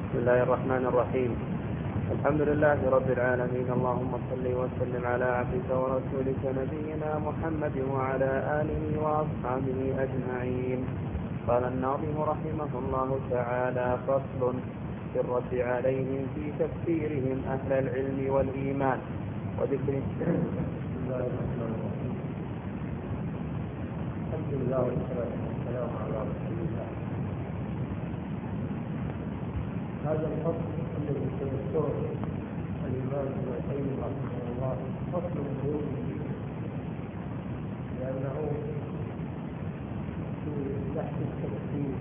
بسم الله الرحمن الرحيم. الحمد لله رب العالمين، اللهم صل وسلم على عبدك ورسولك نبينا محمد وعلى آله وأصحابه أجمعين. قال الناظم رحمه الله تعالى: فصل في الرد عليهم في تفسيرهم أهل العلم والإيمان وذكر. الحمد لله والصلاة والسلام على رسول الله. هذا الفصل الذي سيذكره الإمام ابن القيم رحمه الله فصل مهم لأنه في بحث التفسير.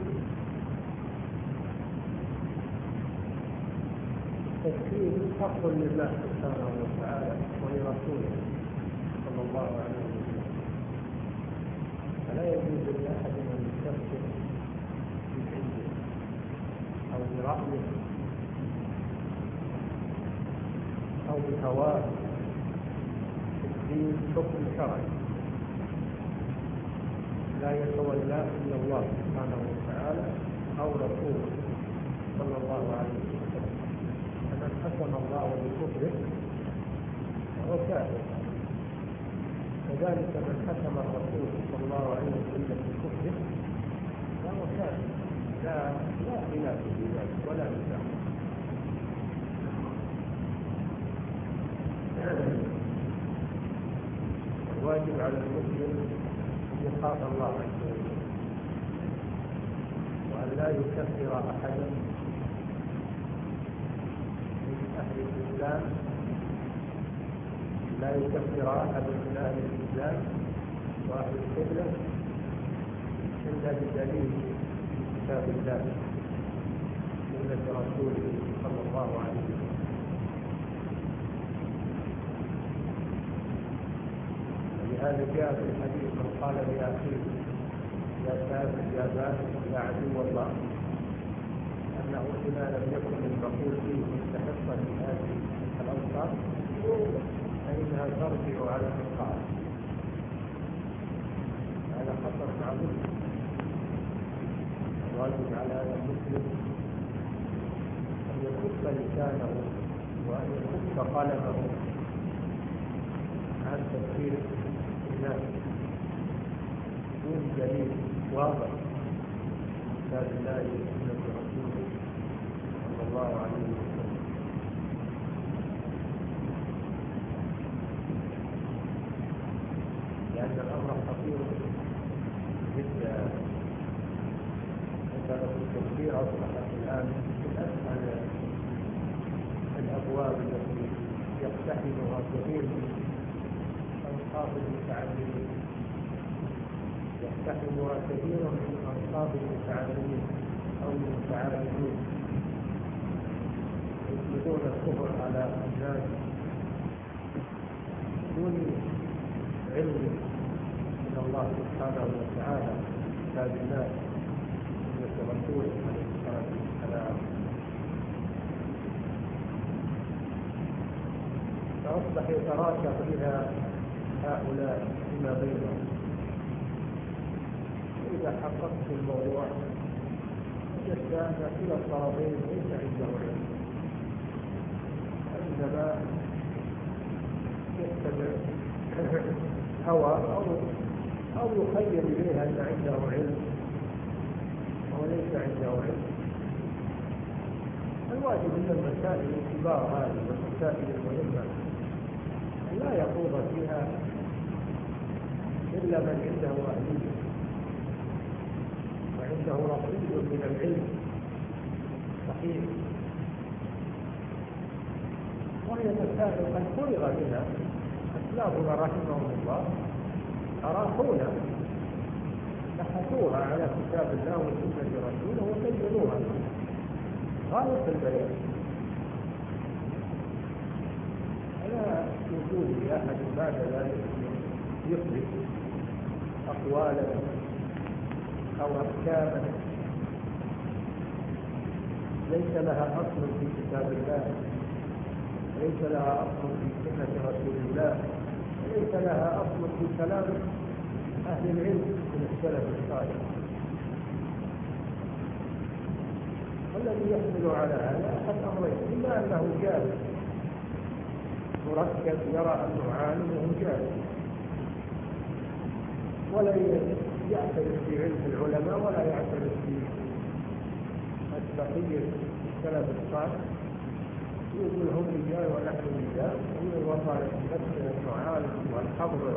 التفسير حق لله سبحانه وتعالى ولرسوله صلى الله عليه وسلم، فلا يجوز لأحد أن يستفسر بعلمه أو برأيه أو بهواه في الدين حكم شرعي لا يتولاه إلا الله سبحانه وتعالى أو رسوله صلى الله عليه وسلم. فمن حكم الله بكفره فهو كافر، كذلك من حكم الرسول صلى الله عليه وسلم بكفره فهو كافر، لا خلاف في ذلك ولا نزاع. الواجب على المسلم أن يخاف الله عز وجل وأن لا يكفر أحدا من أهل الإسلام، لا يكفر أحدا من أهل الإسلام وأهل القبلة إلا بدليل كتاب الله سنة رسوله صلى الله عليه وسلم. ولهذا جاء في الحديث من قال لأخيه يا كافر يا باسل يا عدو الله، أنه إذا لم يكن المقول فيه مستحقا لهذه الأوصاف فإنها ترجع على الإنقاذ. هذا خطر عظيم. الواجب على المسلم أن يكف لسانه وأن يكف قلمه عن تفسير الناس بدون دليل واضح كتاب الله وسنة رسوله صلى الله عليه وسلم. لأن الأمر خطير جدا. مسألة التفسير أصبحت الآن من أسهل الأبواب التي يقتحمها كثير من أنصاف المتعلمين، يقتحمها كثير من أنصاف المتعلمين أو المتعلمين، يطلقون الكفر على الناس دون علم من الله سبحانه وتعالى كتاب الله سنة رسوله عليه الصلاة والسلام. فأصبح يتراكم إلى هؤلاء فيما بينهم. وإذا حققت الموضوع وجدت أن كلا الطرفين ليس عنده علم، إنما يتبع هوى أو يخيل إليها أن عنده علم وليس عنده علم. الواجب من المسائل الكبار هذه والمسائل المهمة لا يخوض فيها إلا من عنده أهلية وعنده رصيد من العلم صحيح. وهي مسائل قد فرغ منها أسلافنا رحمهم الله، أراحونا بحثوها على كتاب الله وسنة رسوله وبينوها غاية البيان. لا وجود لأحد بعد ذلك يخرج أقوالا أو أحكاما ليس لها أصل في كتاب الله، ليس لها أصل في سنة رسول الله، ليس لها أصل في كلام أهل العلم من السلف الصالح. الذي يحمل على هذا أحد أمرين: إما أنه جاهل مركب يرى أنه عالم وهو جاهل ولا يعترف بعلم العلماء ولا يعترف ببقية السلف الصالح، يقول هم رجال ونحن رجال، ويوضع نفسه أنه عالم والحبر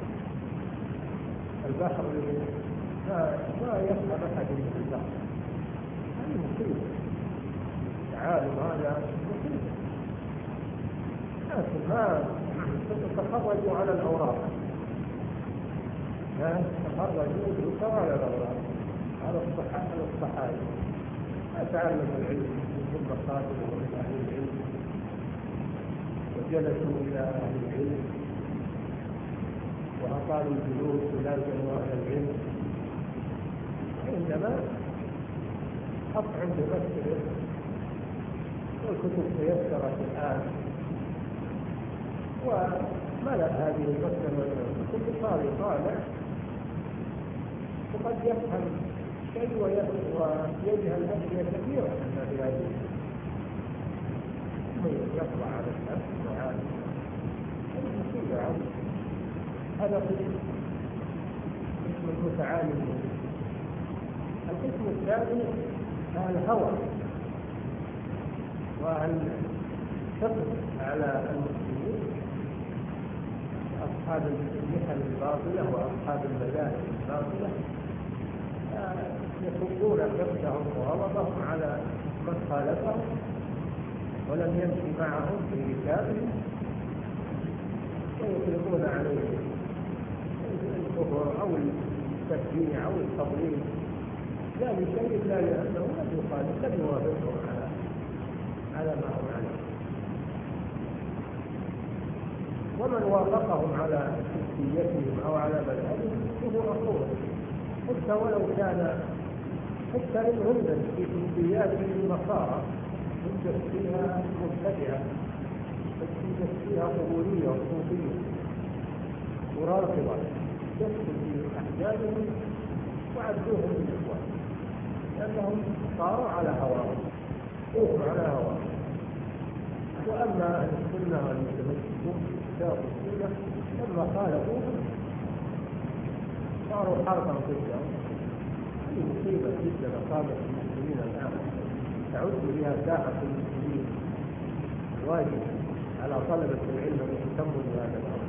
البحر ما يفهم أحد من البحر. هذه مصيبة. العالم هذا مصيبة، لكن ما تتخرجوا على الأوراق، لا تتخرجوا ويدرسوا على الأوراق، على الصحائف. تعلم العلم من المصادر ومن أهل العلم وجلسوا إلى أهل العلم وأطالوا الجلوس ولازموا أهل العلم. عندما حط عند نفسه والكتب تيسرت الآن وملأ هذه المسألة كل صار طالع وقد يفهم شيء ويجهل أشياء كثيرة مما في هذه ثم يطلع على النفس وعالم. هذه مصيبة عظيمة. هذا قسم المتعالم. القسم الثاني الهوى والحقد على المسلمين، أصحاب المحن الباطلة وأصحاب المذاهب الباطلة، يصبون حقدهم وغضبهم على من خالفهم ولم يمشي معهم في كتابهم، ويطلقون عليه الكفر أو التشجيع أو التضليل، لا لشيء إلا لأنه لم يوافقهم على ما هم عليه. ومن وافقهم على حزبيتهم أو على مذهبهم فهو أخوه، حتى ولو كان حتى إن هندس في حزبياتهم النصارى هندس فيها مبتدعة، هندس فيها قبولية وصوفية ورافضة، يدخل في أحزابهم وعدوهم من الإخوان لأنهم صاروا على هواهم على هواهم. وأما أهل السنة والمتمسكون بالكتاب والسنة لما خالفوهم صاروا حربا ضدهم. هذه مصيبة جدا أصابت المسلمين الآن، تعد بها ساحة المسلمين. واجب على طلبة العلم أن يهتموا بهذا الأمر،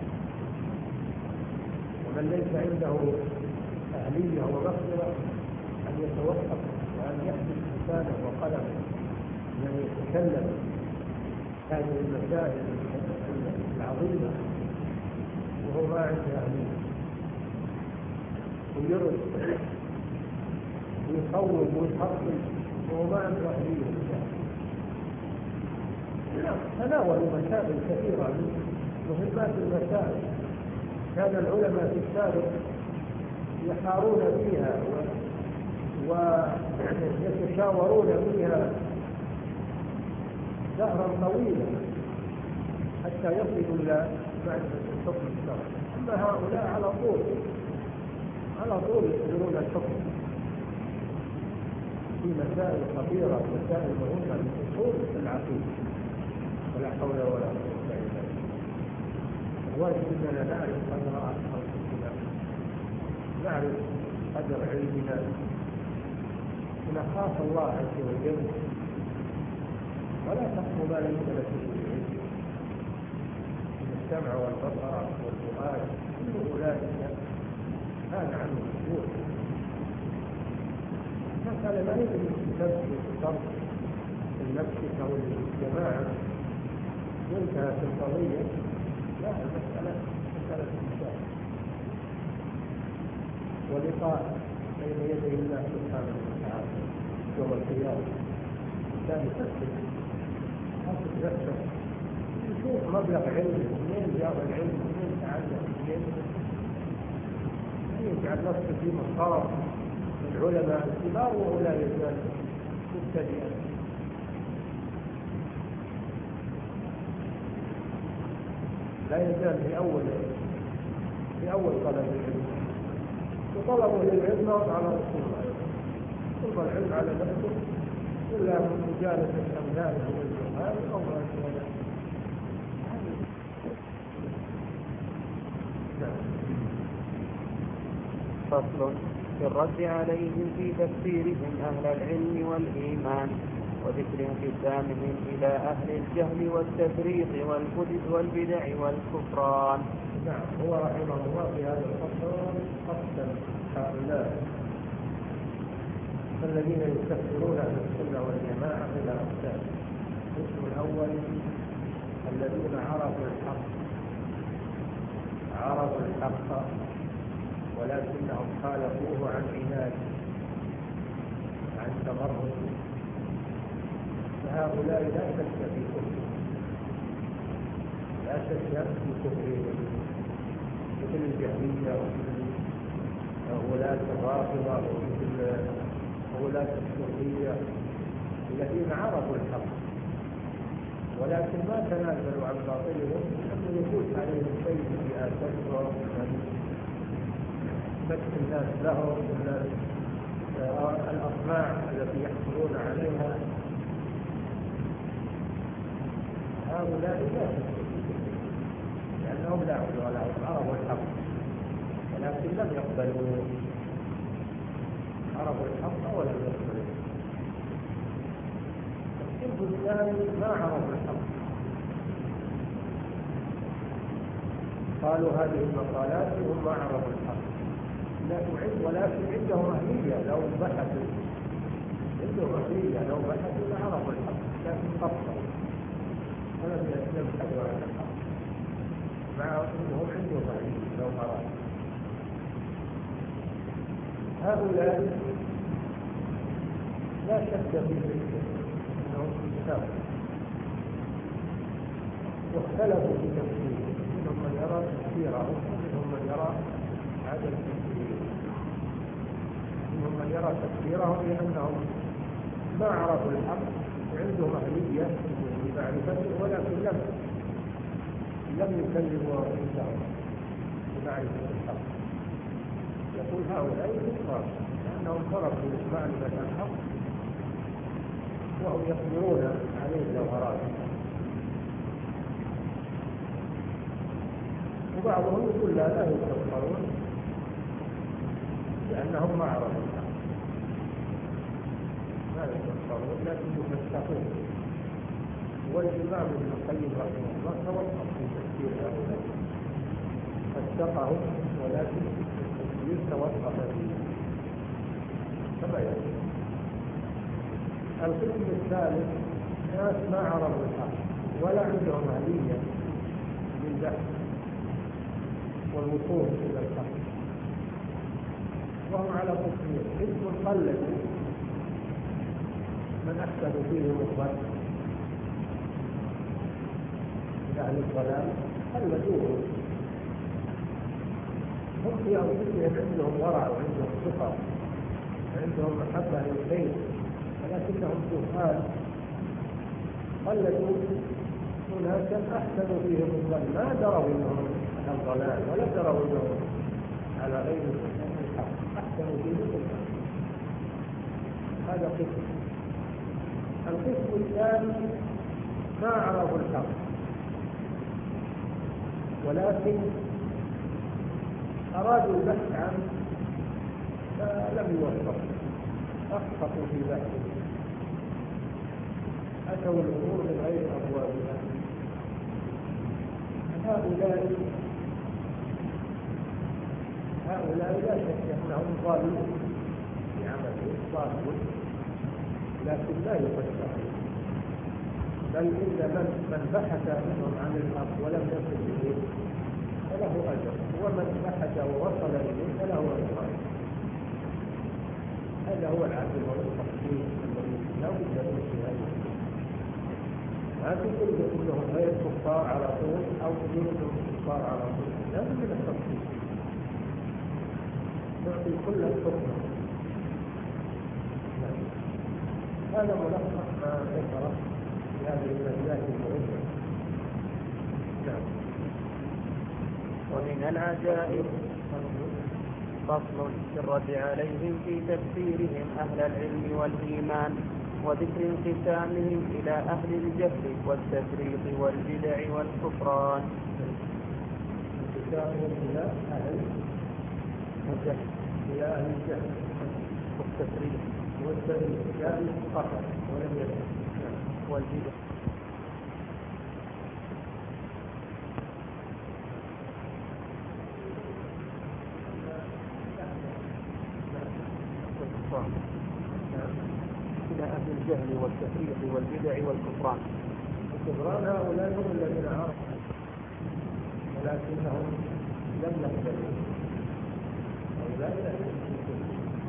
ومن ليس عنده أهلية ومقدرة أن يتوقف وأن يحدث لسانه وقلمه من أن يتكلم هذه المسائل العظيمة وهو ما عنده أهلية، ويرد ويصوب ويحصل وهو ما عنده أهلية. تناولوا مسائل كثيرة من مهمات المسائل كان العلماء في السابق يحارون فيها ويتشاورون فيها دهرا طويلا حتى يصلوا إلى معرفة الحكم الشرعي. أما هؤلاء على طول يصدرون الحكم في مسائل خطيرة، مسائل مهمة للأصول في العقيدة، ولا حول ولا قوة إلا بالله. الواجب أننا نعرف قدر أنفسنا، نعرف قدر علمنا، ونخاف الله عز وجل، ولا تقف ما ليس لك به علم. السمع والبصر والفؤاد كل أولئك كان عنه مسؤول. مثلا لا يجب أن تفرق النفس أو الجماعة وانتهت القضية، لا، المسألة مسألة الإنسان ولقاء بين يدي الله سبحانه وتعالى يوم القيامة. الإنسان يفكر نفسه، يشوف مبلغ علمه، منين جاب العلم، منين تعلم، منين يجعل نفسه في مقام العلماء الكبار وهو لا يزال مبتدئا. لا يزال في أول طلب العلم، وطلبه للعلم على رسول الله، طلب العلم على نفسه إلا من مجالسة أمثاله والجهال أو ما شابه ذلك. فصل في الرد عليهم في تفسيرهم أهل العلم والإيمان وذكر انقسامهم إلى أهل الجهل والتفريط والبدع والكفران. نعم، هو رحمه الله في هذا الفصل قسم هؤلاء الذين يكفرون أهل السنة والجماعة إلى أقسام. القسم الأول الذين عرفوا الحق ولكنهم خالفوه عن عناد عن تمرد، فهؤلاء لا شك في كفرهم، مثل الجهمية ومثل غلاة الرافضة ومثل غلاة الصوفية الذين عرفوا الحق ولكن ما تنازلوا عن باطلهم، لم يفوت عليهم شيء في آثارهم بث الناس لهم الأطماع التي يحصلون عليها. هؤلاء لا لأنهم لا عرفوا الحق ولكن لم يقبلوا، عرفوا الحق ولم يقبلوا. الصنف الثاني ما عرفوا الحق، قالوا هذه المقالات وهم ما عرفوا الحق، ولكن عندهم أهلية لو بحثوا، لعرفوا الحق، لكن قصروا ولم يبحثوا عن الحق، مع أنهم عندهم أهلية لو أرادوا. هؤلاء لا شك فيهم أنهم كتاب، واختلفوا في تفسيره، منهم من يرى تفسيره ومنهم من يرى عدم تفسيره، منهم من يرى تفسيرهم لأنهم ما عرفوا الحق وعندهم أهلية لمعرفته ولكن لم يكلموا أنفسهم بمعرفة الحق. يقول هؤلاء كفار لأنهم تركوا معرفة الحق وهم يقدرون عليه لو أرادوا. وبعضهم يقول لا يكفرون لأنهم ما عرفوا الحق، لا يكفرون لكن يفسقون. والإمام ابن القيم رحمه الله توقف في تفسير هؤلاء، فسقهم ولكن توقف فيه كما يقول. القسم الثالث ناس ما عرفوا الحق ولا عندهم أهلية للبحث والوصول إلى الحق، وهم على قسمين: قسم قلدوا من أحسن فيهم الظن من أهل الضلال، قلدوه، هم في أنفسهم عندهم ورع وعندهم ثقة وعندهم محبة للخير، ولكنهم جهال قلدوا أناسا أحسنوا فيهم الظن، ما دروا أنهم على الضلال ولا دروا أنهم على غير الحق، أحسنوا فيهم الظن. هذا قسم. القسم الثاني ما عرفوا الحق ولكن أرادوا البحث عنه فلم يوفقوا، أخطأوا في بحثه، أتوا الأمور من غير أبوابها. هؤلاء لا شك أنهم ضالون في عملهم، ضالون لكن لا يفسرون، بل إن من بحث منهم عن الحق ولم يصل إليه فله أجر، ومن بحث ووصل إليه فله أجر. هذا هو العدل والتقسيم الذي لا بد منه في هذه. ما تقول انهم غير كفار على طول او تقول انهم كفار على طول، لا بد من التقسيم، تعطي كل الحكم. هذا ملخص ما ذكره في هذه المجالات المهمه. ومن العجائب فصل في الرد عليهم في تفسيرهم أهل العلم والإيمان وذكر انقسامهم إلى أهل الجهل والتفريط والبدع والكفران. انقسامهم إلى أهل الجهل والتفريط يعني فقط ولم يكن والبدع إلى أهل الجهل والتفريط والبدع والكفران. الكفران هؤلاء هم الذين عرفوا ولكنهم لم يقبلوا هؤلاء لا يؤمنون.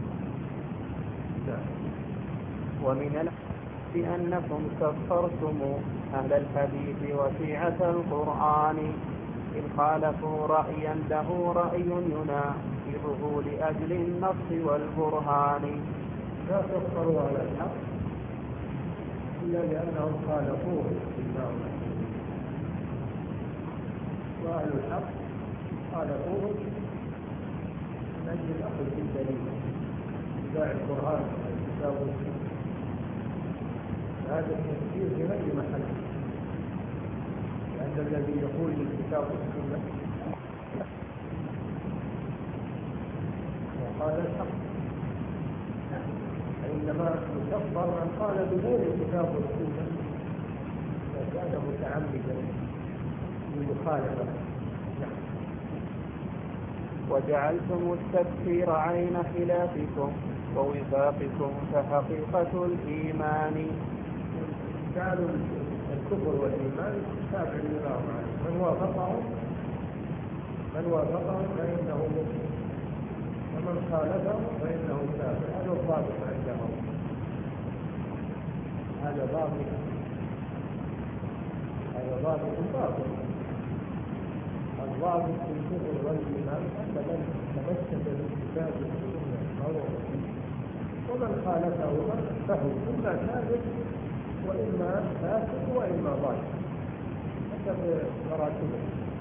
ومن بأنكم كفرتم أهل الحديث وشيعة القرآن إن خالفوا رأيا له رأي يناقضه لأجل النص والبرهان. لا تكفروا على الحق إلا لأنهم خالفوه بالله، وأهل الحق خالفوه من أجل الأخذ بالدليل اتباع القرآن والكتاب والسنة. هذا التفسير في غير محله، لأن الذي يقول بالكتاب والسنة وقال الحق، إنما يكفر من قال بغير الكتاب والسنة فكان متعمدا للمخالفة. وجعلتم التكفير عين خلافكم ووفاقكم فحقيقة الإيمان. جعلوا الكفر والإيمان تابع لله معه، من وافقهم فإنه مؤمن ومن خالفهم فإنه كافر. هذا الضابط عندهم، هذا ضابط باطل. الضابط في الكفر والإيمان أن من تمسك بالكتاب والسنة ومن خالفهما فهو إما كافر وإما فاسق وإما ضال حسب مراتبه.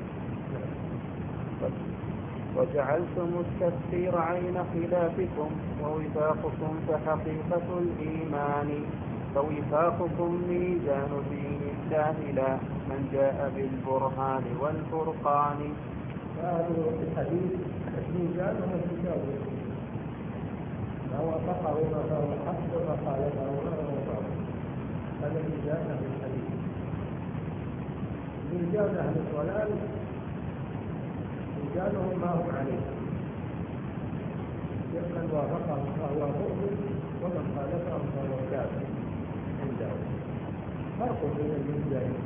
وجعلتم التكفير عين خلافكم ووفاقكم فحقيقة الإيمان. فوفاقكم ميزان دين الله لا من جاء بالبرهان والفرقان. فهذا الحديث ميزانهم الكتاب والسنة، ما وافقهما فهو حق وما خالفهما فهو باطل. هذا ميزان أهل الحديث. ميزان أهل الضلال ميزانهم ما هم عليه، من وافقهم فهو مؤمن ومن خالفهم فهو كافر عندهم. فرق بين الميزانين.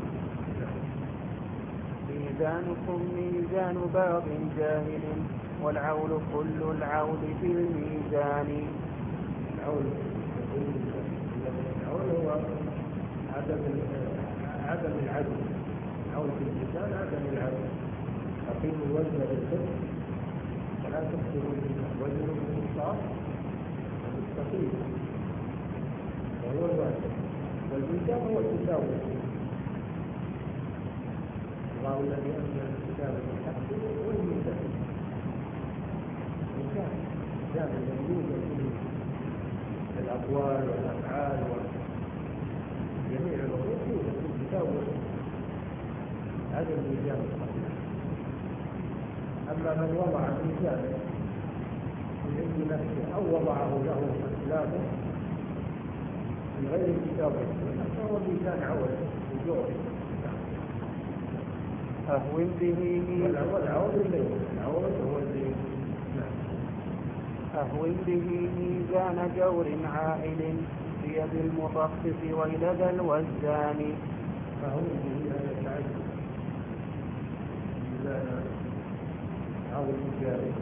ميزانكم ميزان باغ جاهل والعول كل العول في الميزان. العول هو عدم العدل. العول في الميزان عدم العدل. أقيموا الوزن بالقسط ولا تخسروا الميزان، وزنوا بالقسطاس المستقيم وهو الواجب، والميزان هو الكتاب والسنة. الله الذي أنزل الكتاب بالحق والميزان. الميزان الذي يوجد فيه الأقوال والأفعال وجميع الأمور يوجد في الكتاب والسنة. هذا الميزان الصحيح. أما من وضع ميزانا من عند نفسه أو وضعه له أسلافه من غير الكتاب والسنة فهو ميزان عوج وجور. أهون به أهون به ميزان جور عائل بيد المطفف ويلد الوزان. أهون به هذا التعجب ميزان عوج جاري،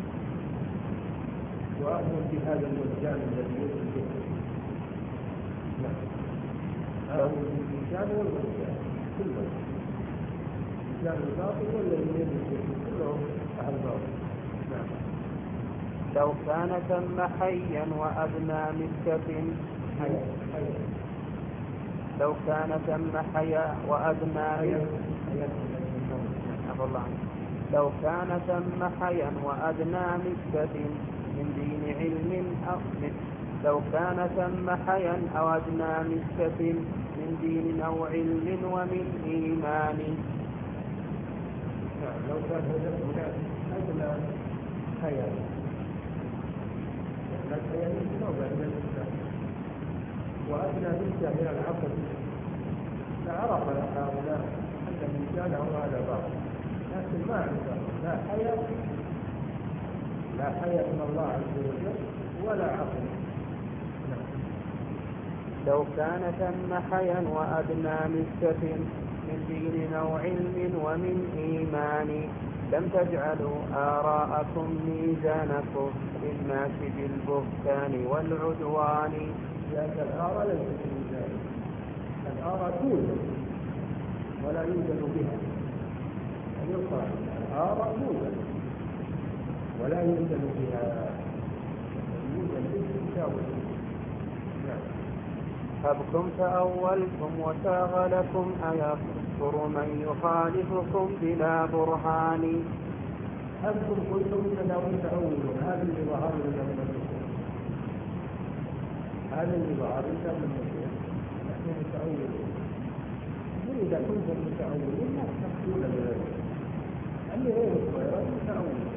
وأهون بهذا الوزان الذي يوجد به. أهون بالميزان والوزان كلهم، الميزان الباطل والذي يوجد به كلهم أهل باطل. لو كان ثم حيا وأدنى مسكة لو كان ثم حيا وأدنى لو كان ثم حيا وأدنى مسكة من دين علم لو كان ثم حيا أو أدنى مسكة من دين أو علم ومن إيمان. لو كان هناك أدنى حيا، الحيا من نوع من الإسلام، وأدنى مسكة من العقل، لعرف هؤلاء أن الإنسان هو هذا بعض، لكن ما عندهم لا حيا من الله عز وجل ولا عقل. لو كان ثم حيا وأدنى مسكة من دين أو علم ومن إيمان لم تجعلوا آراءكم ميزانكم للناس بالبهتان والعدوان. لأن الآراء ليست ميزان، الآراء توجد ولا يوجد بها، يقال الآراء توجد ولا يوجد بها، يوجد بالتساوي. أبكم تأولتم وشاغلكم أيكفر من يخالفكم بلا برهان. أبكم كلكم تأولون، هذا اللي ظهر لنا من النصوص، هذا اللي ظهر لنا من النصوص، نحن متأولون. إذا كنتم متأولين لا تحصلون بذلك، اللي غير الصغيرات متأولون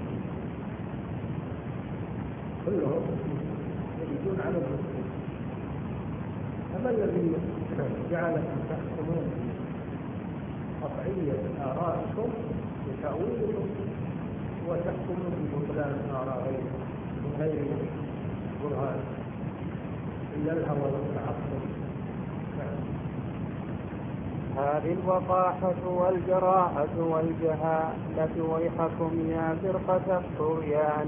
كلهم يريدون على الرسول. فما الذي جعلكم تحكمون قطعية آرائكم بتأويلكم وتحكمون ببطلان آراء غيركم من غير برهان إلا الهوى والتعصب؟ هذه الوقاحة والجراءة والجهالة ويحكم يا فرقة الطغيان.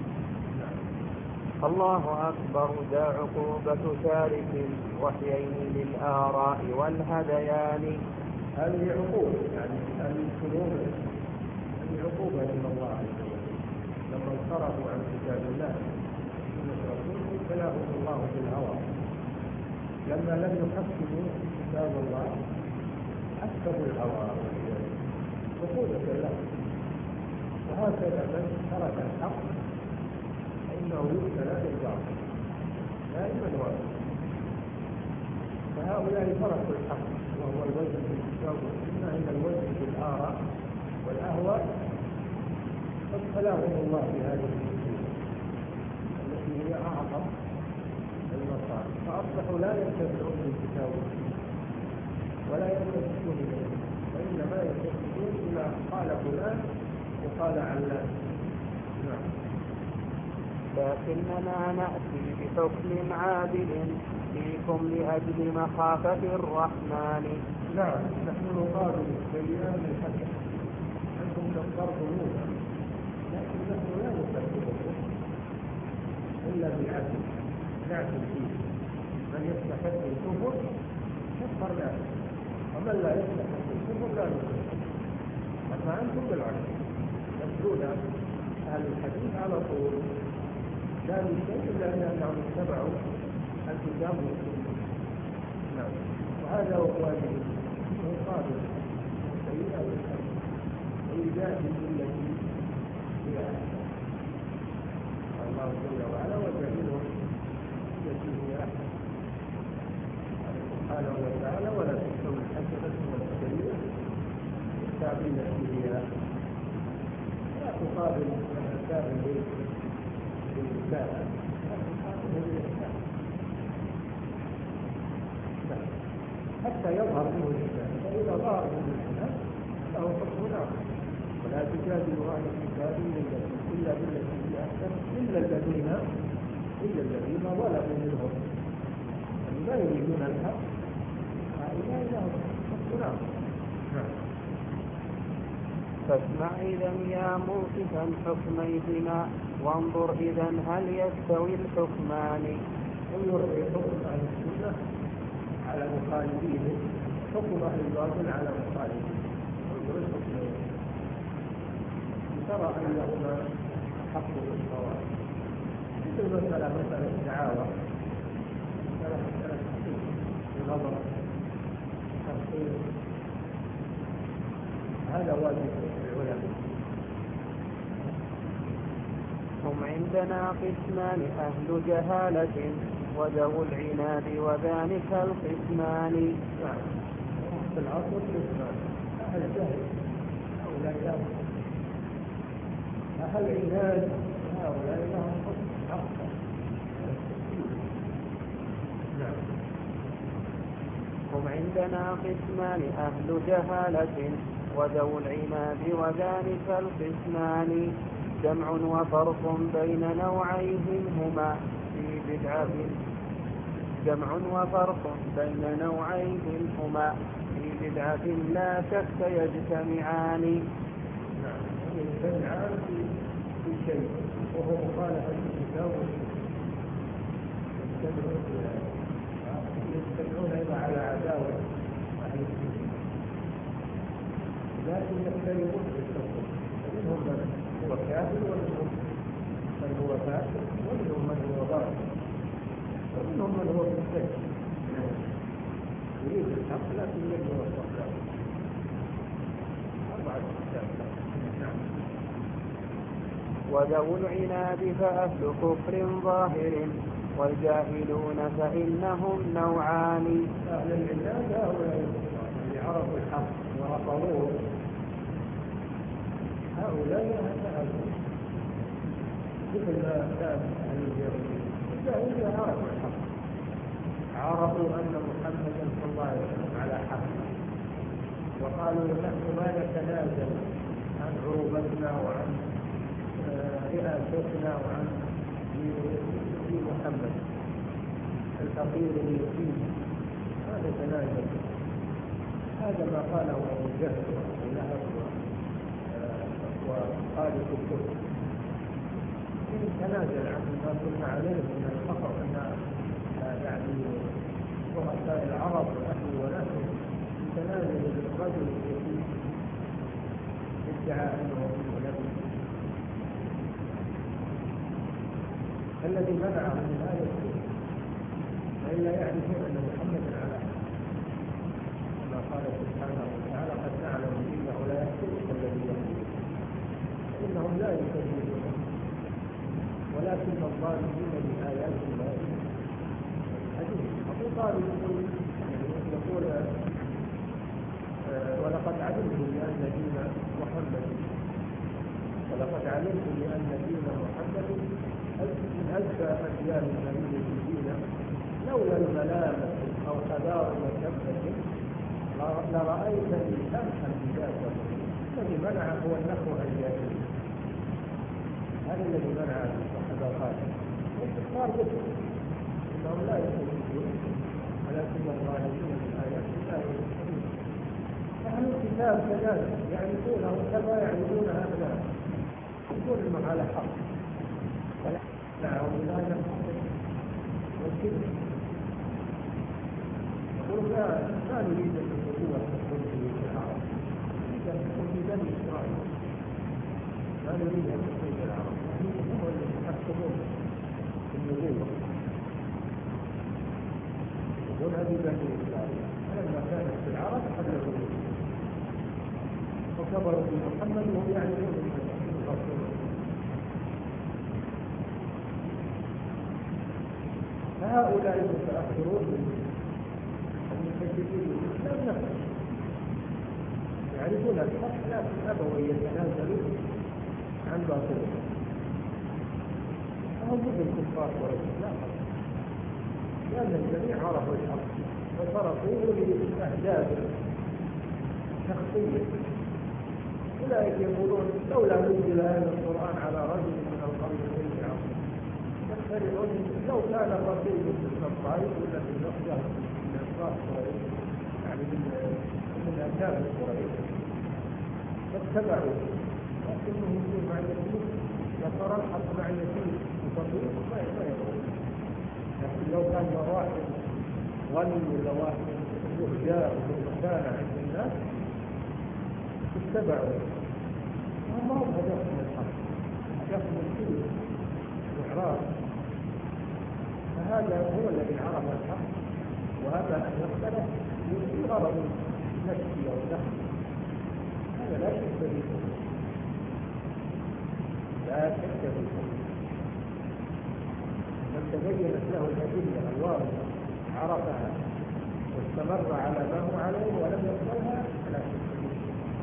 الله أكبر ذا عقوبة تارك الوحيين للآراء والهذيان. هذه عقوبة، يعني هذه الذنوب، هذه عقوبة من الله عز وجل لما انصرفوا عن كتاب الله سنة رسوله ابتلاهم الله بالهوى. لما لم يحكموا كتاب الله حكموا الهوى عقوبة له. وهكذا من ترك الحق فإنه يبتلى بالباطل دائما وابدا. فهؤلاء تركوا الحق وهو الوجه في الكتاب والسنة إلى الوجه في الآراء والأهواء، فابتلاهم الله بهذه المصيبة التي هي أعظم المصائب، فأصبحوا لا يتبعون الكتاب والسنة ولا يلتفتون إليه، وإنما يلتفتون إلى قال فلان وقال علان. لكننا نأتي بحكم عادل فيكم لأجل مخافة الرحمن. نعم، نحن نقابل السيئة بالحسن، أنتم تضطربون، لكن نحن لا نكفركم إلا بالعدل، نعدل فيه. من يستحق الكفر كفر له، ومن لا يستحق الكفر لا نكفر. أما أنتم بالعدل تتلون أهل الحديث على طول، لا شيء إلا أنهم اتبعوا الكتاب والسنة. نعم، وهذا هو واجب مقابل السيئة والحسنة ويجازي بالتي هي أحسن. الله جل وعلا وجعلهم التي هي أحسن سبحانه وتعالى. ولا تستوي الحسنة والسيئة ادفع بالتي هي أحسن، لا تقابل الإنسان بالإساءة، لا تقابل بالإحسان حتى يظهر منه الإسلام. فإذا ظهر منه الإسلام فهو حكم آخر. ولا تجادلوا أهل الكتاب إلا بالتي هي أحسن إلا الذين ظلموا منهم، يعني لا يريدون الحق، هؤلاء لهم حكم آخر. فاسمع إذا يا موقفا حكميهما وانظر إذا هل يستوي الحكمان. انظر في حكم أهل السنة على مخالفين، حكم أهل الباطل على مخالفين، انظر الحكمين ترى أنهما حق بالصواب. مثل مسألة الدعاوى، مسألة الغضب، تفصيل، هذا واجب العلماء. هم عندنا قسمان أهل جهالة وذو العناد وذلك القسمان. في العصر القسمان أهل جهل هؤلاء لهم أهل عناد هؤلاء لهم حق. هم عندنا قسمان أهل جهالة وذو العناد وذلك القسمان. جمع وفرق بين نوعيهم هما في بدعة. جمع وفرق بين نوعيهم هما في بدعة لا شك يجتمعان. يجتمعان في شيء وهو مخالفة الكتاب يجتمعون إذا على عداوة أهل السنة لكن يختلفون في التوحيد. منهم من هو كافر ومنهم من هو فاسق ومنهم من هو ضال ومنهم من هو مستكبر يريد الحق لكن يجب الصلاة. أربعة أقسام. وذو العناد فأهل كفر ظاهر والجاهلون فإنهم نوعان. أهل العناد هؤلاء اللي عرفوا الحق ورفضوه هؤلاء يهتمون مثل ما كان أهل الجاهلية عرفوا الحق عرفوا أن محمدا صلى الله عليه وسلم على حق وقالوا نحن ما نتنازل عن عروبتنا وعن رئاستنا وعن في محمد الفقير اليتيم ما نتنازل. هذا ما قاله أبو جهل وأبو لهب وخالد الكفر إن تنازل عن ما كنا عليه من الفقر أن يعني رؤساء العرب وأهل ونحن تنازل للرجل اليتيم ادعى أنه ولده الذي منعه من هذا الشيء وإلا يعرفون أن محمدا على حق كما قال سبحانه وتعالى قد نعلم إنه لا يحسنك الذي يحسنك إنهم لا يكذبون ولكن الظالمين بآيات الله حديث. أبو طالب يقول ولقد علمت بأن دين محمد من أزكى أديان النبي دينا لولا الملامة أو حذار وشبهة لرأيتني سمحا بذاته. الذي منع هو النحو الجاهلي هذا الذي منع الصحابة والاستقرار بكم إنهم لا يؤمنون ولكن الظالمين من آيات الله يؤمنون. أهل الكتاب كذلك يعرفونه كما يعرفون هؤلاء يقول إنهم على حق ولعنهم لا ينفع والكذب يقول ما نريد أن القوة تكون في العرب نريد أن تكون في بني إسرائيل ما نريد أن تكون في العرب هم اللي يحكمون النبوة يقول هذه بني إسرائيل فلما كانت في العرب حدثوا وكبروا بمحمد وهم يعرفون الرسول. فهؤلاء المتأخرون المكذبين بالإسلام نفسه يعرفون الحق لكن أبوا يتنازلوا عن باطلهم فهم مثل الكفار والإسلام لأن الجميع عرفوا الحق وصرفوه لأهداف شخصية. أولئك يقولون لولا نزل هذا القرآن على رجل من القريتين عظيم يخترعون لو كان الرسول من الطائف ولا من النقدة من أشراف قريش يعني من أكابر قريش فاتبعوا لكنهم يكون مع اليتيم يصير الحق مع اليتيم وفقير ما يقول. لكن لو كان واحد غني ولا واحد مهجاء ومكانة عند الناس اتبعوا وما هم هدفهم الحق هدفهم الكذب والإعراض. فهذا هو الذي عرف الحق وهذا أن يختلف في غرض نفسي أو نفسي هذا لا شك به لا شك به من تبينت له الأدلة الواضحة عرفها واستمر على ما هو عليه ولم يقبلها فلا تستفيد.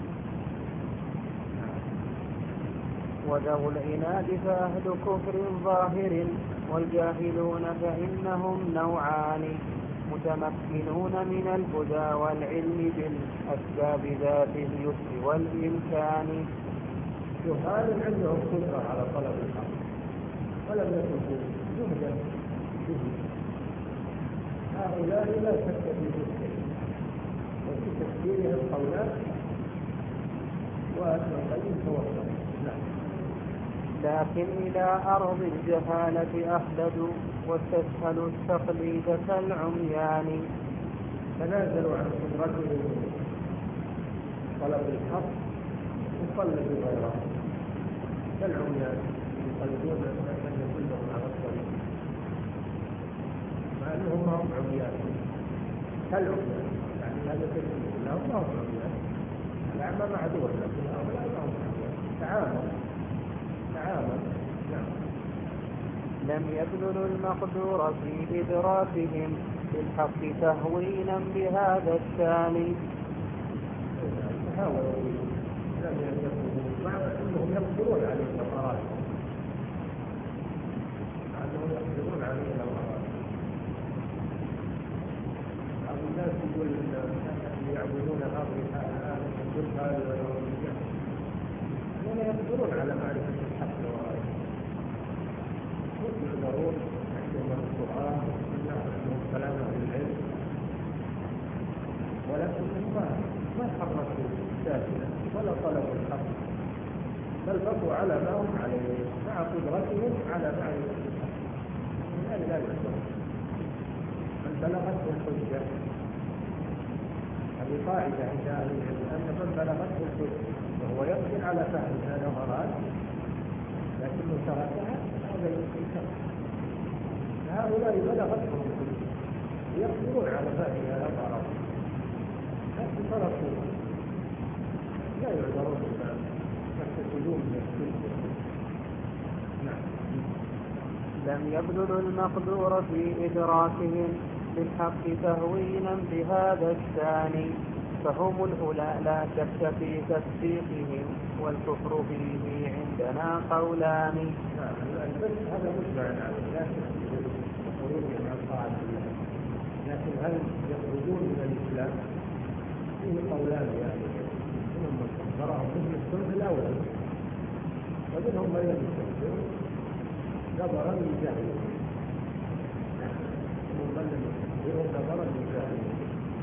وذو العناد فأهل كفر ظاهر والجاهلون فإنهم نوعان متمكنون من الهدى والعلم بالأسباب ذات اليسر والإمكان. جهال عندهم قدرة على طلب الحق ولم يكن جهلا هؤلاء لا شك في ذلك وفي تفسيرهم قولات وابن القيم توصل. لكن إلى أرض الجهالة أخلدوا واستسهلوا التقليد كالعميان. تنازلوا عن قدرتهم طلب الحق وقلدوا غيره كالعميان يقلدون من يدلهم على الطريق مع أنهم ما هم عميان كالعميان، يعني هذا تفسير لهم ما هم عميان، الأعمى معذور لكن هؤلاء ما هم عميان. تعامل. لم يبذلوا المقدور في إدراكهم بالحق تهوينا بهذا الشان. لم يبذلوا مع أنهم يقدرون عليه الأمراض بعض الناس يقول يعبدون الأرض ولا يقدرون على معرفة الحق يقدرون عندهم القرآن عندهم كلام أهل العلم ولكنهم ما حركوا ساكنا ولا طلبوا الحق بل بقوا على ما هم عليه مع قدرتهم على معرفة الحق. من أين لا يقدر من بلغته الحجة، هذه قاعدة عند أهل العلم أن من بلغته الحجة وهو يقدر على فهم هذا مراد لكنه تركها هذا يمكن. هؤلاء بلغتهم الحجة يقدرون على فهم هذا مراد لكن تركوه لا يعذرون بما يحتسبون من السلطة. لم يبذلوا المقدور في إدراكهم بالحق تهوينا بهذا الشان. فهم الأولى لا شك في تصديقهم والكفر فيه عندنا قولان. هذا مجمع على لا شك في خروجهم عن طاعة الله، لكن هل يخرجون من الإسلام؟ فيه قولان يعني منهم من كفرهم مثل الصنف الأول ومنهم من يكفرون نظرا للجاهلين ومنهم من يكفرون نظرا للجاهلين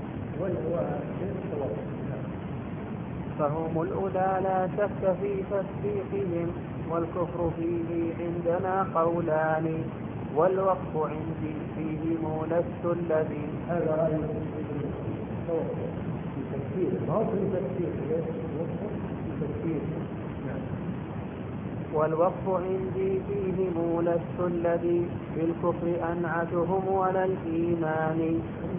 فهم الأولى لا شك في تصديقهم والكفر فيه عندنا قولان والوقف عندي فيهم لست الذي. هذا رأي في تفسير ما هو في تفسير والوقف عندي فيهم لست الذي بالكفر أنعتهم ولا الإيمان.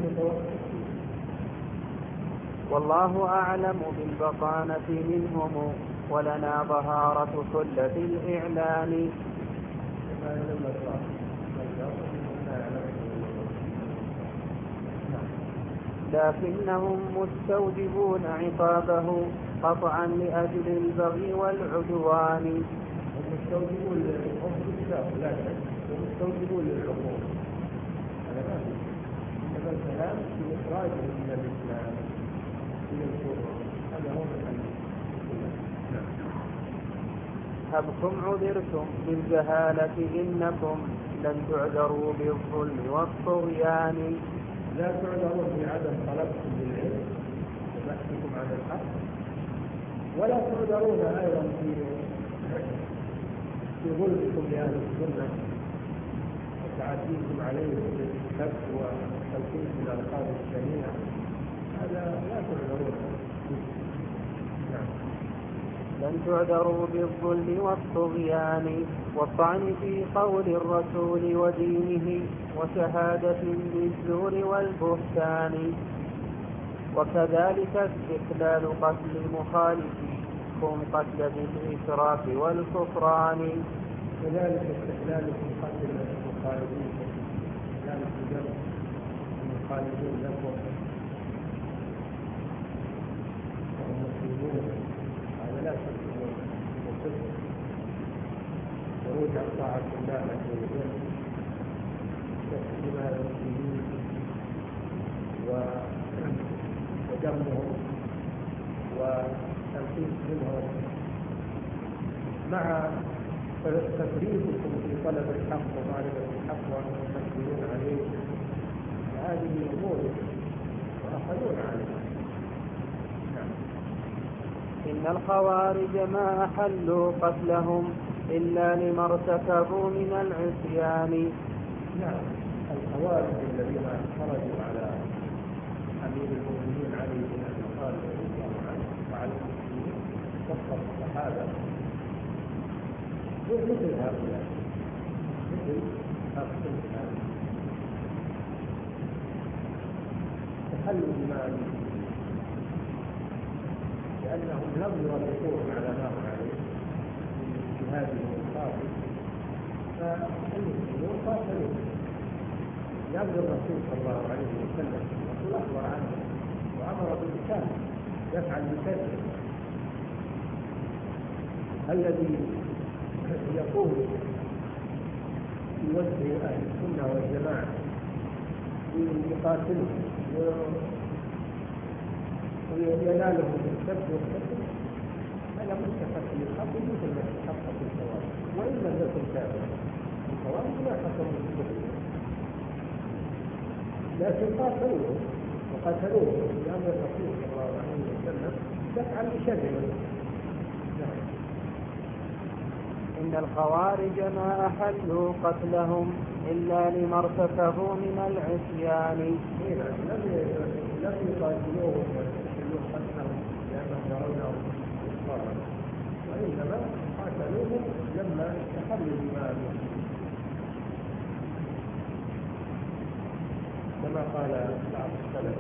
والله أعلم بالبطانة منهم ولنا ظهارة سلة الإعلان. لكنهم مستوجبون عقابه قطعا لأجل البغي والعدوان. مستوجبون للعقوبة لا شك ومستوجبون للعقوبة هذا ما في إنما الكلام في إخراجهم من الإسلام من الكفر هذا هو هبكم عذرتم بالجهالة إنكم لن تعذروا بالظلم والطغيان. لا تعذرون بعدم طلبكم للعلم وبحثكم عن الحق ولا تعذرون أيضا في ظلمكم لأهل السنة وتعديكم عليهم بالكف وتلقيكم الألقاب الشنيعة هذا لا تعذرون. لن تعذروا بالظلم والطغيان والطعن في قول الرسول ودينه وشهادة بالزور والبهتان وكذلك استقلال قتل مخالفكم قتل بالإشراك والكفران. كذلك استقلالكم قتل خالدين ذلك الجنة خالدين لكم وهم مسلمون. هذا لا شك انه خروج عن طاعة الله عز وجل دماء المسلمين ودمهم وتنقيص منهم مع تفريطكم في طلب الحق ومعرفة الحق وأنهم تكبرون عليه. هذه أمور وأخذون عليها. إن الخوارج ما أحلوا قتلهم إلا لما ارتكبوا من العصيان. نعم، الخوارج الذين خرجوا على أمير المؤمنين علي بن أبي طالب رضي الله عنه وعلى المسلمين وسط الصحابة مثل هؤلاء تحلوا بما لأنهم لم يوافقوهم على ما هم عليه في هذه المقابل، فالمسلمون قاتلوا لأمر الرسول صلى الله عليه وسلم. الرسول أخبر عنه وأمر بالقتال يفعل بكذا. الذي يقول في وجه أهل السنة والجماعة يقاتلهم وينالهم بالسب والقتل هذا مستحق للحق مثل ما استحق في الخوارج، وإن لم يكن كافرا. الخوارج لا حكموا بالكفر لكن قاتلوه وقتلوه لأمر الرسول صلى الله عليه وسلم دفعا لشرهم. إن الخوارج ما أحلوا قتلهم إلا لما ارتكبوا من العصيان. لم يقاتلوهم ويحلوا قتلهم لأنهم يرونهم كفارا، وإنما قاتلوهم لما استحلوا دماءهم كما قال بعض السلف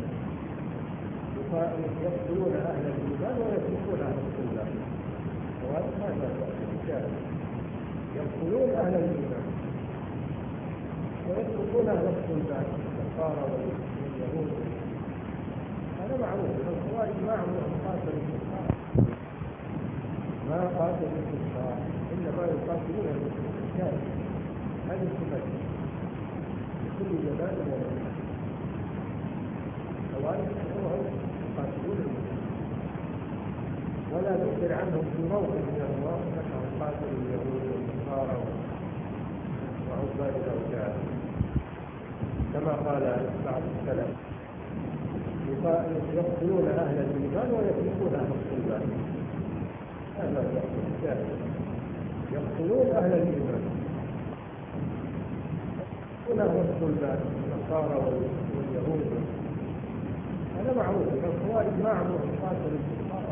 يقتلون أهل الإيمان ويتركون أهل السنة. وهذا الكتاب يقتلون أهل الإيمان ويتركون أهل السنة النصارى واليهود. هذا معروف. الخوارج معهم قاتلوا الكفار، ما قاتلوا الكفار إنما يقاتلون الكفار. هذه الصفة بكل زمان ومكان. الخوارج يقاتلون المسلمين ولا نخبر عنهم في موقف من المواقف أنهم قاتلوا اليهود والنصارى وعباد الأوثان كما قال بعض السلف يقتلون أهل الإيمان ويتركون أهل الصلبان. هذا هو الشاهد. يقتلون أهل الإيمان ويتركون أهل الصلبان النصارى واليهود. هذا معروف. الخوارج معهم قاتلوا الكفار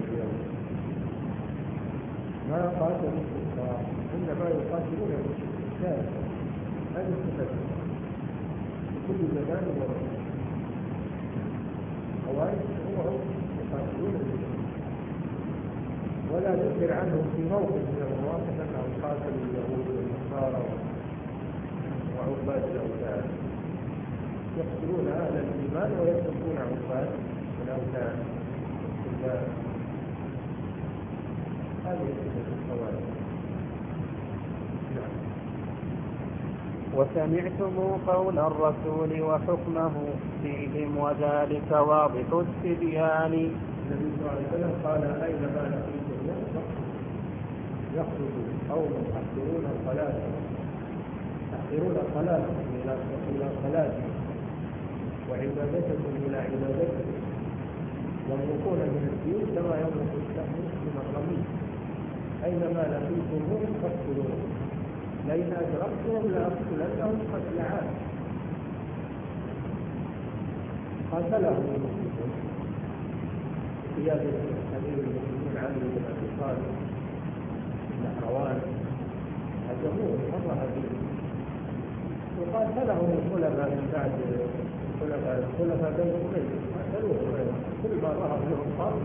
ما قاتلوا الكفار إنما يقاتلون المشركين. هذه الصفة كل زمان ومكان. الخوارج هم يقاتلون المشركين ولا نخبر عنهم في موقف من المواقف أنهم قاتلوا اليهود والنصارى وعباد الأوثان. يقتلون أهل الإيمان ويتركون عباد الأوثان. هذه صفة الخوارج. وسمعتم قول الرسول وحكمه فيهم وذلك واضح التبيان. النبي صلى الله عليه وسلم قال أينما لقيتم يخرج قوم يحقرون الصلاة إلى صلاة وعبادتكم إلى عبادتكم يمرقون من الدين كما يمرق السهم من الرميم. أينما لقيتموهم فاقتلوهم لئن أدركتهم لأقتلنهم قتل عاد. قاتلهم المسلمون قيادة أمير المؤمنين علي بن أبي طالب النهروان هزموه مرة هزيمة. وقاتلهم الخلفاء من بعد الخلفاء بني أمية قاتلوهم كل ما ظهر لهم قرن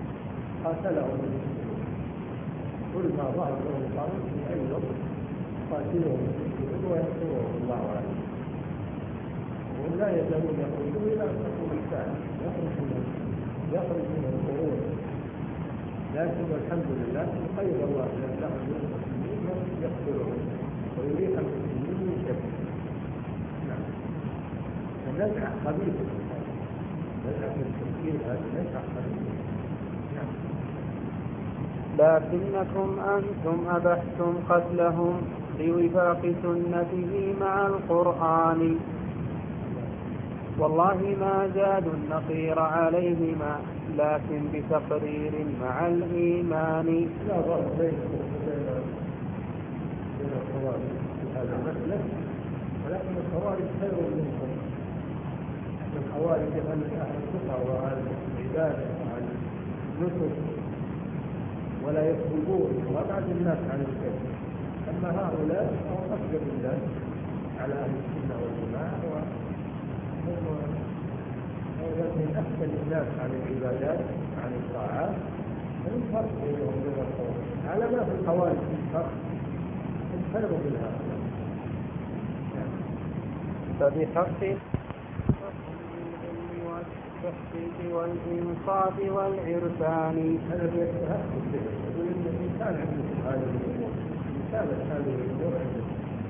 قاتلهم. كل ما ظهر لهم قرن في أي وقت يقاتلهم وينصرهم الله عليه، وهم لا يزالون يخرجون إلى أن تقوم الساعة، يخرج من القرون، لكن الحمد لله خير الله له المسلمين يقتلهم ويريح المسلمين من شر. نعم، النزعة خبيثة، نزعة التفكير هذه نزعة خبيثة. نعم. لكنكم أنتم أبحتم قتلهم لوفاق سنته مع القرآن، والله ما زادوا النصير عليهما لكن بتقرير مع الإيمان. لا ضرب بين الخوارج في هذا المسلك، ولكن الخوارج خير منكم. الخوارج أهل التقى وأهل العبادة وأهل النصر ولا يكذبون وابعد الناس عن الكذب. أما هؤلاء فهم أفضل الناس على أهل السنة والجماعة، وهم من أحسن الناس عن العبادات عن الطاعات. فمن فرق بينهم وبين الخوارج على ما في الخوارج في فرق، هم خير من هؤلاء. فبحق والتحقيق والإنصاف والعرفان. هذا يستحق به، يقول إن الإنسان عنده هذه الأمور، إنسان هذه الأمور عنده،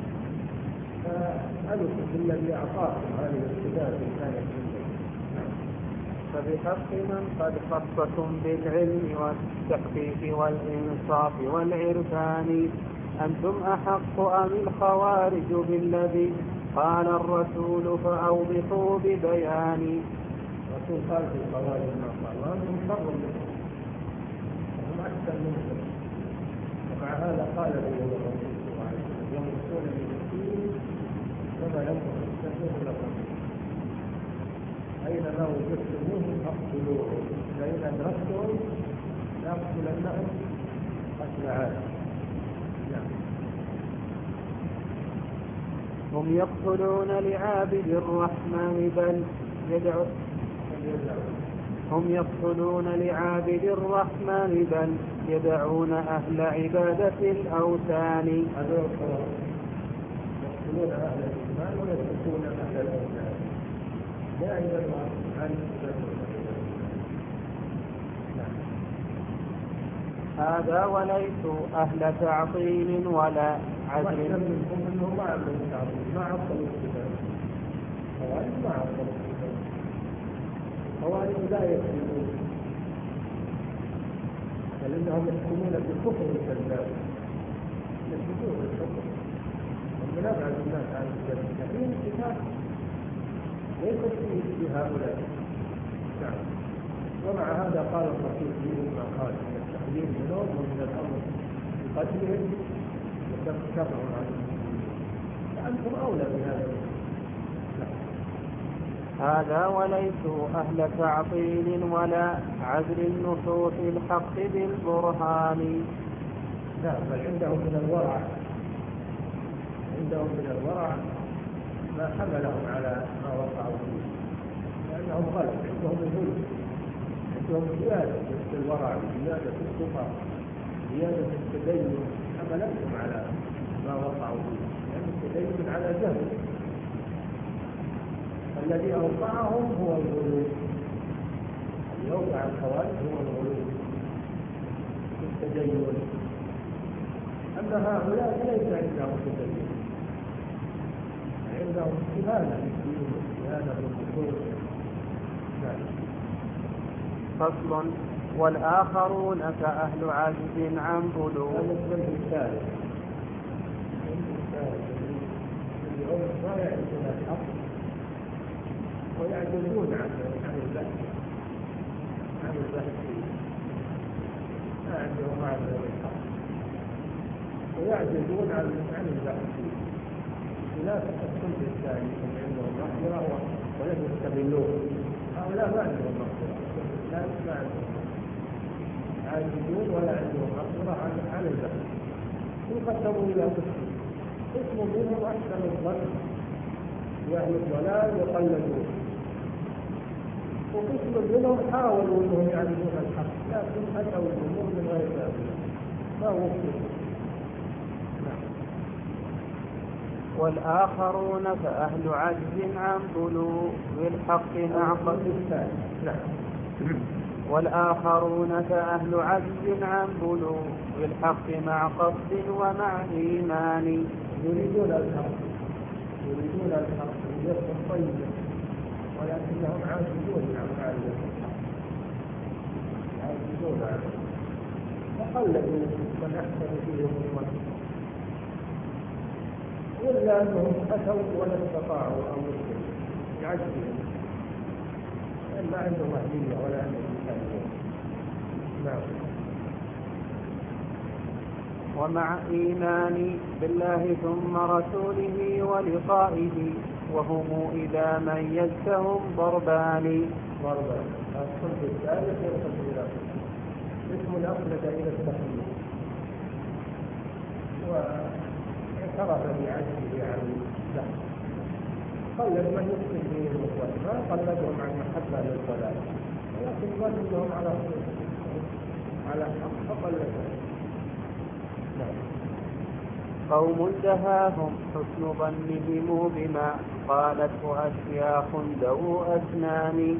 فألف الذي أعطاكم هذه الصفات كانت عنده. فبحق من قد خصكم بالعلم والتحقيق والإنصاف والعرفان أنتم أحق أم الخوارج بالذي قال الرسول فأوضحوا ببيان. الرسول قال في الخوارج ما قال وأنتم شر منهم وهم أحسن منكم، ومع هذا قال لهم الرسول صلى الله عليه وسلم يمسون بالدين كما لكم تستهزئون لكم، أينما وجدتموهم فاقتلوهم، فإن أدركتم لأقتلنهم قتل عاد. هم يقتلون لعابد الرحمن بل يدعون هم يقتلون لعابد الرحمن بل يدعون أهل عبادة الأوثان. يقتلون أهل الإيمان ويتركون أهل الأوثان دائما عن هذا وليسوا أهل تعطيل ولا عزل. منهم أنه ما عملوا تعطيل، ما عطلوا الكتاب. خوارج ما عطلوا الكتاب، خوارج لا يكذبون، بل إنهم يحكمون بالكفر الكذاب، يثبتون بالكفر. ومن أبعد الناس عن الكذب تحريم الكتاب ليست في هؤلاء. نعم. ومع هذا قال الرسول فيهم ما قال من التحذير منهم ومن الأمر بقتلهم وكفرهم عن المسلمين، فأنتم أولى بهذا. هذا وليسوا أهل تعطيل ولا عزل النصوص الحق بالبرهان. لا، بل عندهم من الورع، ما حملهم على ما وقعوا فيه، لأنهم غلط، عندهم الهدى، عندهم زيادة في الورع، زيادة في التقى، زيادة في التدين، حملتهم على ما وقعوا فيه، لأن التدين على جهل. الذي أوقعهم هو الغلو، الذي أوقع الخوارج هو الغلو في التدين. أما هؤلاء ليس عندهم تدين، عندهم استهانة بالدين واستهانة بالنصوص. فصل. والآخرون كأهل عجز عن بلوغ. هذا الصنف الثالث، اليوم ما يعرفون الحق ويعجزون عن البحث فيه، ما عندهم معرفة بالحق ويعجزون عن البحث فيه. خلاف الصنف الثاني هم عندهم مغفرة ولم يستغلوه، هؤلاء ما عندهم مغفرة، لا عندهم عاجزون ولا عندهم مغفرة عن البحث. يقسموا إلى قسم منهم أحسن الظن وأهل الضلال يقلدون، وقسم منهم حاولوا أنهم يعرفون الحق لكن أتوا الأمور من غير ذلك ما وفقوا. والآخرون كأهل عجز عن بلوغ الحق مع قصد والآخرون كأهل عجز عن بلوغ الحق مع قصد ومع إيمان يريدون الحق يفهم طيبا ولكنهم عاجزون عن معرفة عنه فقلدوا من أحسن فيهم الظن إلا أنهم أتوا ولا استطاعوا أمرهم يعجزون لأن ما عندهم أهلية ولا عندهم إمكانية. نعم. ومع إيمان بالله ثم رسوله ولقائه وهم إذا ميزتهم ضربان. الصنف الثالث يصل إلى اسم الأخلد إلى التقليد واعترف بعجزه عن الزحف قلد من يحسن به المطلق ما قلدهم عن محبة للضلال ولكن ظنهم على حق فقلدهم. قوم دهاهم حسن ظنهم بما قالته أشياخ ذو أسنان.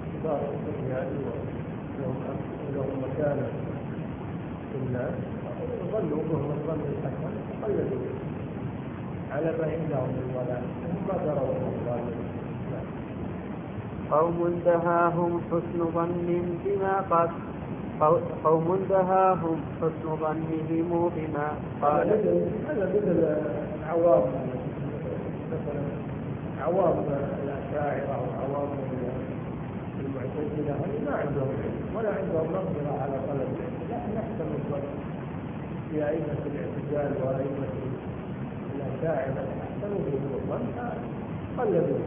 لهم مكانة في الناس ظلوا بهم الظن الحسن قلدوا على ما عندهم من ضلال هم ما دروا الظالمين. قوم دهاهم حسن ظن بما قال قوم دهاهم حسن ظنهم بما قال. هذا مثل العوام مثلا عوام الأشاعرة وعوام المعتزلة ما عندهم علم ولا عندهم مقدرة على طلب العلم لكن نحسن الظن في أئمة الاعتزال وأئمة الأشاعرة أحسنوا بهم الظن قلدوا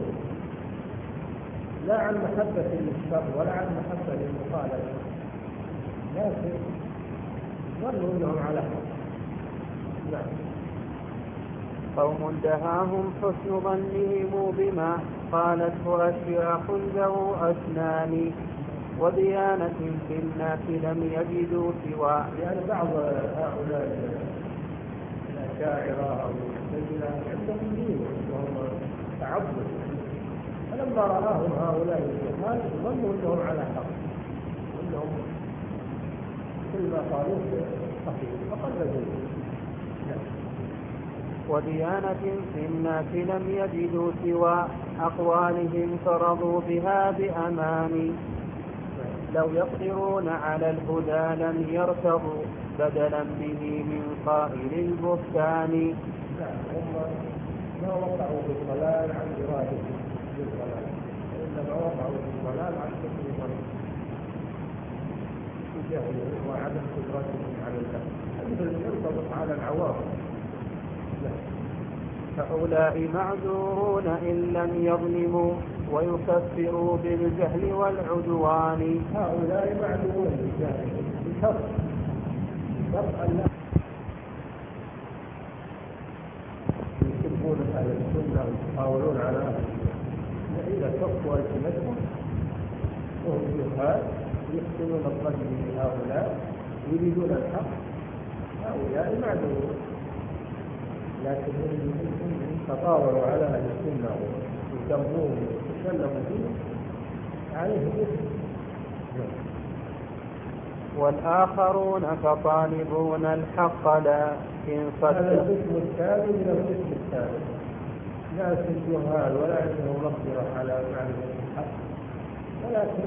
لا عن محبة للشر ولا عن محبة للمخالفة لكن ظنوا انهم على حق. نعم. قوم دهاهم حسن ظنهم بما قالته أشياخ ذو أسنان وديانة في الناس لم يجدوا سوى. يعني بعض هؤلاء الأشاعرة أو المعتزلة عندهم دين وهم تعبد فلما رآهم هؤلاء الجهال ظنوا انهم على حق انهم كل ما قالوه صحيح فقلدوا. وديانة في الناس لم يجدوا سوى أقوالهم فرضوا بها بأمان. لو يقدرون على الهدى لم يرتضوا بدلا به من قائل البهتان. هم ما وقعوا بالضلال عن إرادتهم بالضلال وإنما وقعوا بالضلال عن حسن ظنهم جهلهم وعدم قدرتهم على الفهم مثل ينطبق على العوام. فأولئك معذورون إن لم يظلموا ويكفروا بالجهل والعدوان. هؤلاء معذورون بالجهل بشرط أن يسبون أهل السنة ويحاولون على أهل السنة إذا كفوا ألسنتهم وهم جهال يحسنون الظن بهؤلاء يريدون الحق هؤلاء معذورون لكن إن تطاولوا على أهل السنة ويسموهم ويتكلموا فيه عليهم إثم. والآخرون كطالبون الحق لكن هذا القسم الثاني من القسم الثالث ناس جهال ولا عندهم مقدرة على معرفة الحق ولكن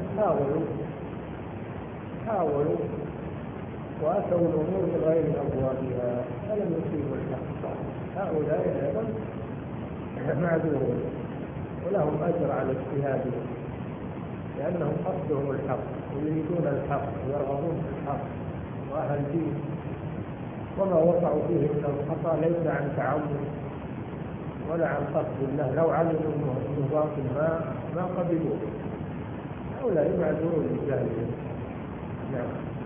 حاولوا وأتوا الأمور بغير أبوابها فلم يصيبوا الحق. هؤلاء أيضا معذورون ولهم أجر على اجتهادهم لأنهم قصدهم الحق ويريدون الحق ويرغبون في الحق وأهل دين وما وقعوا فيه من الخطأ ليس عن تعود ولا عن قصد الله لو علموا أنه باطل ما قبلوه. هؤلاء معذورون بجهلهم. نعم.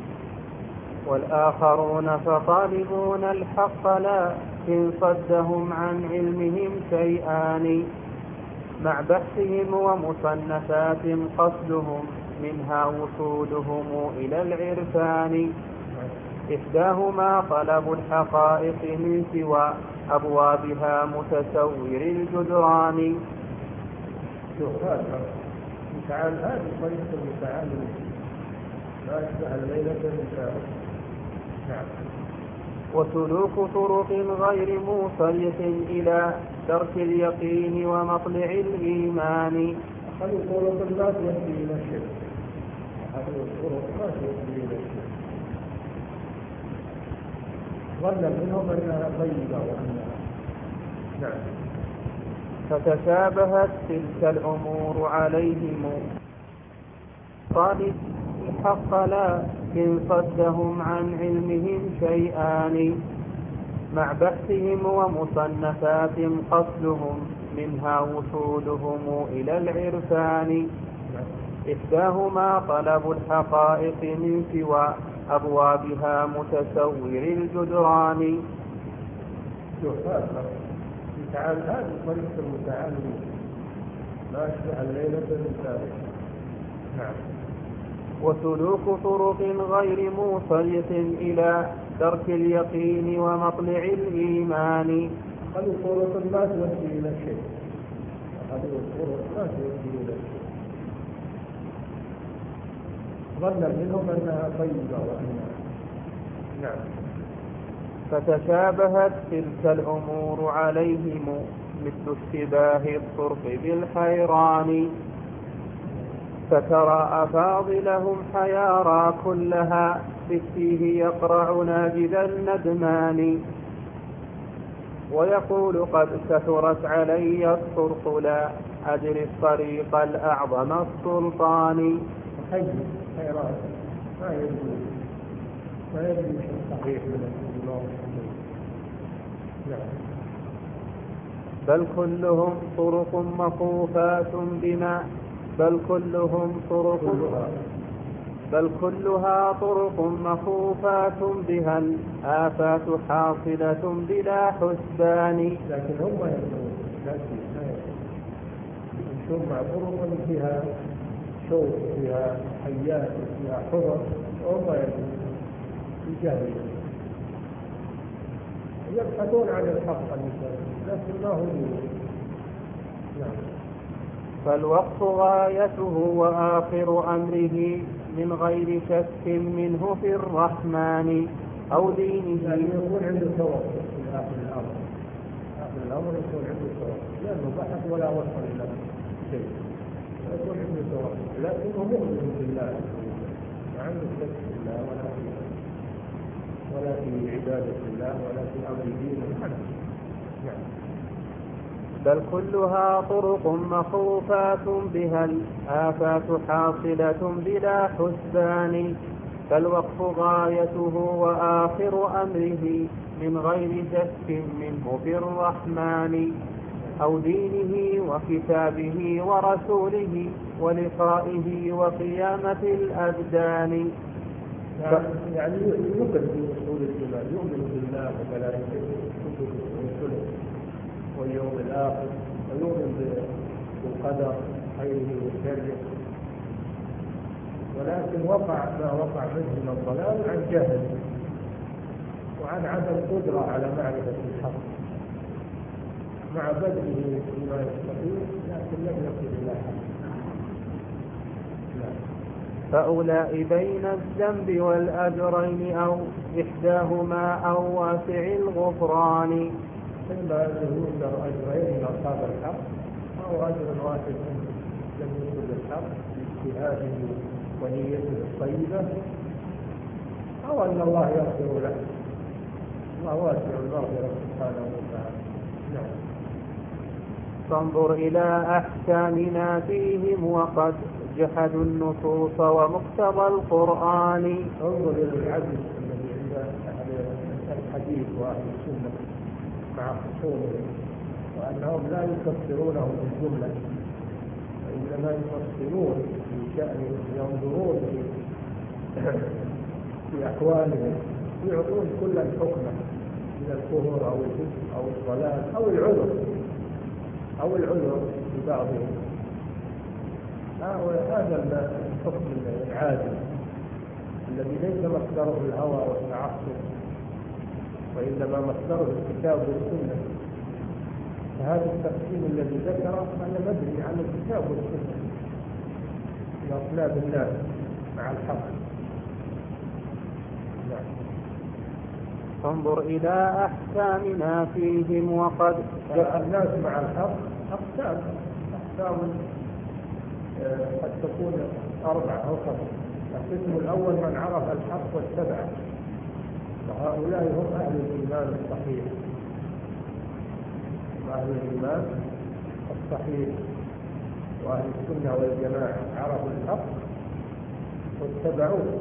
والآخرون فطالبون الحق لكن صدهم عن علمهم شيئان مع بحثهم ومصنفات قصدهم منها وصولهم إلى العرفان. إحداهما طلب الحقائق من سوى أبوابها متسور الجدران. شوف هذه طريقة المتعامل لا يشبه الليلة المتعامل. نعم. وسلوك طرق غير موصلة إلى درك اليقين ومطلع الإيمان. هذه طرق لا تؤدي إلى الشرك. هذه الطرق لا تؤدي إلى الشرك. ظن منهم أنها طيبة وأنها نعم. فتشابهت تلك الأمور عليهم طالب الحق لكن صدهم عن علمهم شيئان مع بحثهم ومصنفات قصدهم منها وصولهم إلى العرفان. إحداهما طلب الحقائق من سوى أبوابها متسور الجدران. هذه طريقة المتعامل لا يشبه الليلة المتعامل. نعم. وسلوك طرق غير موصلة إلى درك اليقين ومطلع الإيمان. هذه طرق لا تؤدي إلى شيء. هذه الطرق لا تؤدي إلى شيء. ظن منهم أنها طيبة وأنها نعم. فتشابهت تلك الأمور عليهم مثل اشتباه الطرق بالحيران. فترى أفاضلهم حيارى كلها بالتيه يقرع ناجذ الندمان. ويقول قد كثرت علي الطرق لا أدري الطريق الأعظم السلطان. حيران ما يدري شيء صحيح من الله. نعم. بل كلهم طرق مخوفات بما بل كلها طرق مخوفات بها الآفات حاصلة بلا حسبان. لكن هم يمشون مع طرق فيها شوك فيها حيات فيها حضر وهم يجاهدون يبحثون عن الحق لكن ما هو نعم. فالوقت غايته وآخر أمره من غير شك منه في الرحمن أو دينه. يعني يكون عنده توقف في آخر الأمر. آخر الأمر يكون عنده توقف لأنه بحث ولا وصل إلى شيء يكون عنده توقف لكنه مؤمن بالله ما عنده شك في الله ولا في عبادة الله ولا في أمر دين الحق. يعني. بل كلها طرق مخوفات بها الآفات حاصلة بلا حسبان. فالوقف غايته وآخر أمره من غير شك منه في الرحمن أو دينه وكتابه ورسوله ولقائه وقيامة الأبدان. يعني يؤمن بأصول الإيمان يؤمن بالله وملائكته وكتبه ورسله واليوم الآخر ويؤمن بالقدر خيره وشره ولكن وقع ما وقع منه من الضلال عن جهل وعن عدم قدرة على معرفة الحق مع بذله فيما يستطيع لكن لم يكن إلا حق. فأولئك بين الذنب والأجرين أو إحداهما أو واسع الغفران. إما أنه يؤجر أجرين لأصحاب الحق أو أجر واحد لم يكن الحق باجتهاده ونيته الطيبة أو أن الله يغفر له. الله واسع المغفرة سبحانه وتعالى. نعم. فانظر إلى أحكامنا فيهم وقد جحدوا النصوص ومقتضى القرآن. انظر إلى العدل الذي عند أهل الحديث وأهل السنة مع خصومهم وأنهم لا يكفرونهم بالجملة وإنما يفصلون في شأنهم ينظرون في أحوالهم يعطون كل الحكمة من الكفر أو الكفر أو الضلال أو العذر لبعضهم. هذا الحكم العادل الذي ليس مصدره الهوى والتعصب وإنما مصدره الكتاب والسنة. فهذا التقسيم الذي ذكره أنا مبني على الكتاب والسنة في أطلاب الناس مع الحق. انظر إلى أحكامنا فيهم وقد الناس مع الحق أقسام قد تكون 4 أو 5. القسم الأول من عرف الحق واتبعه، وهؤلاء هم أهل الإيمان الصحيح، أهل الإيمان الصحيح وأهل السنة والجماعة عرفوا الحق واتبعوه،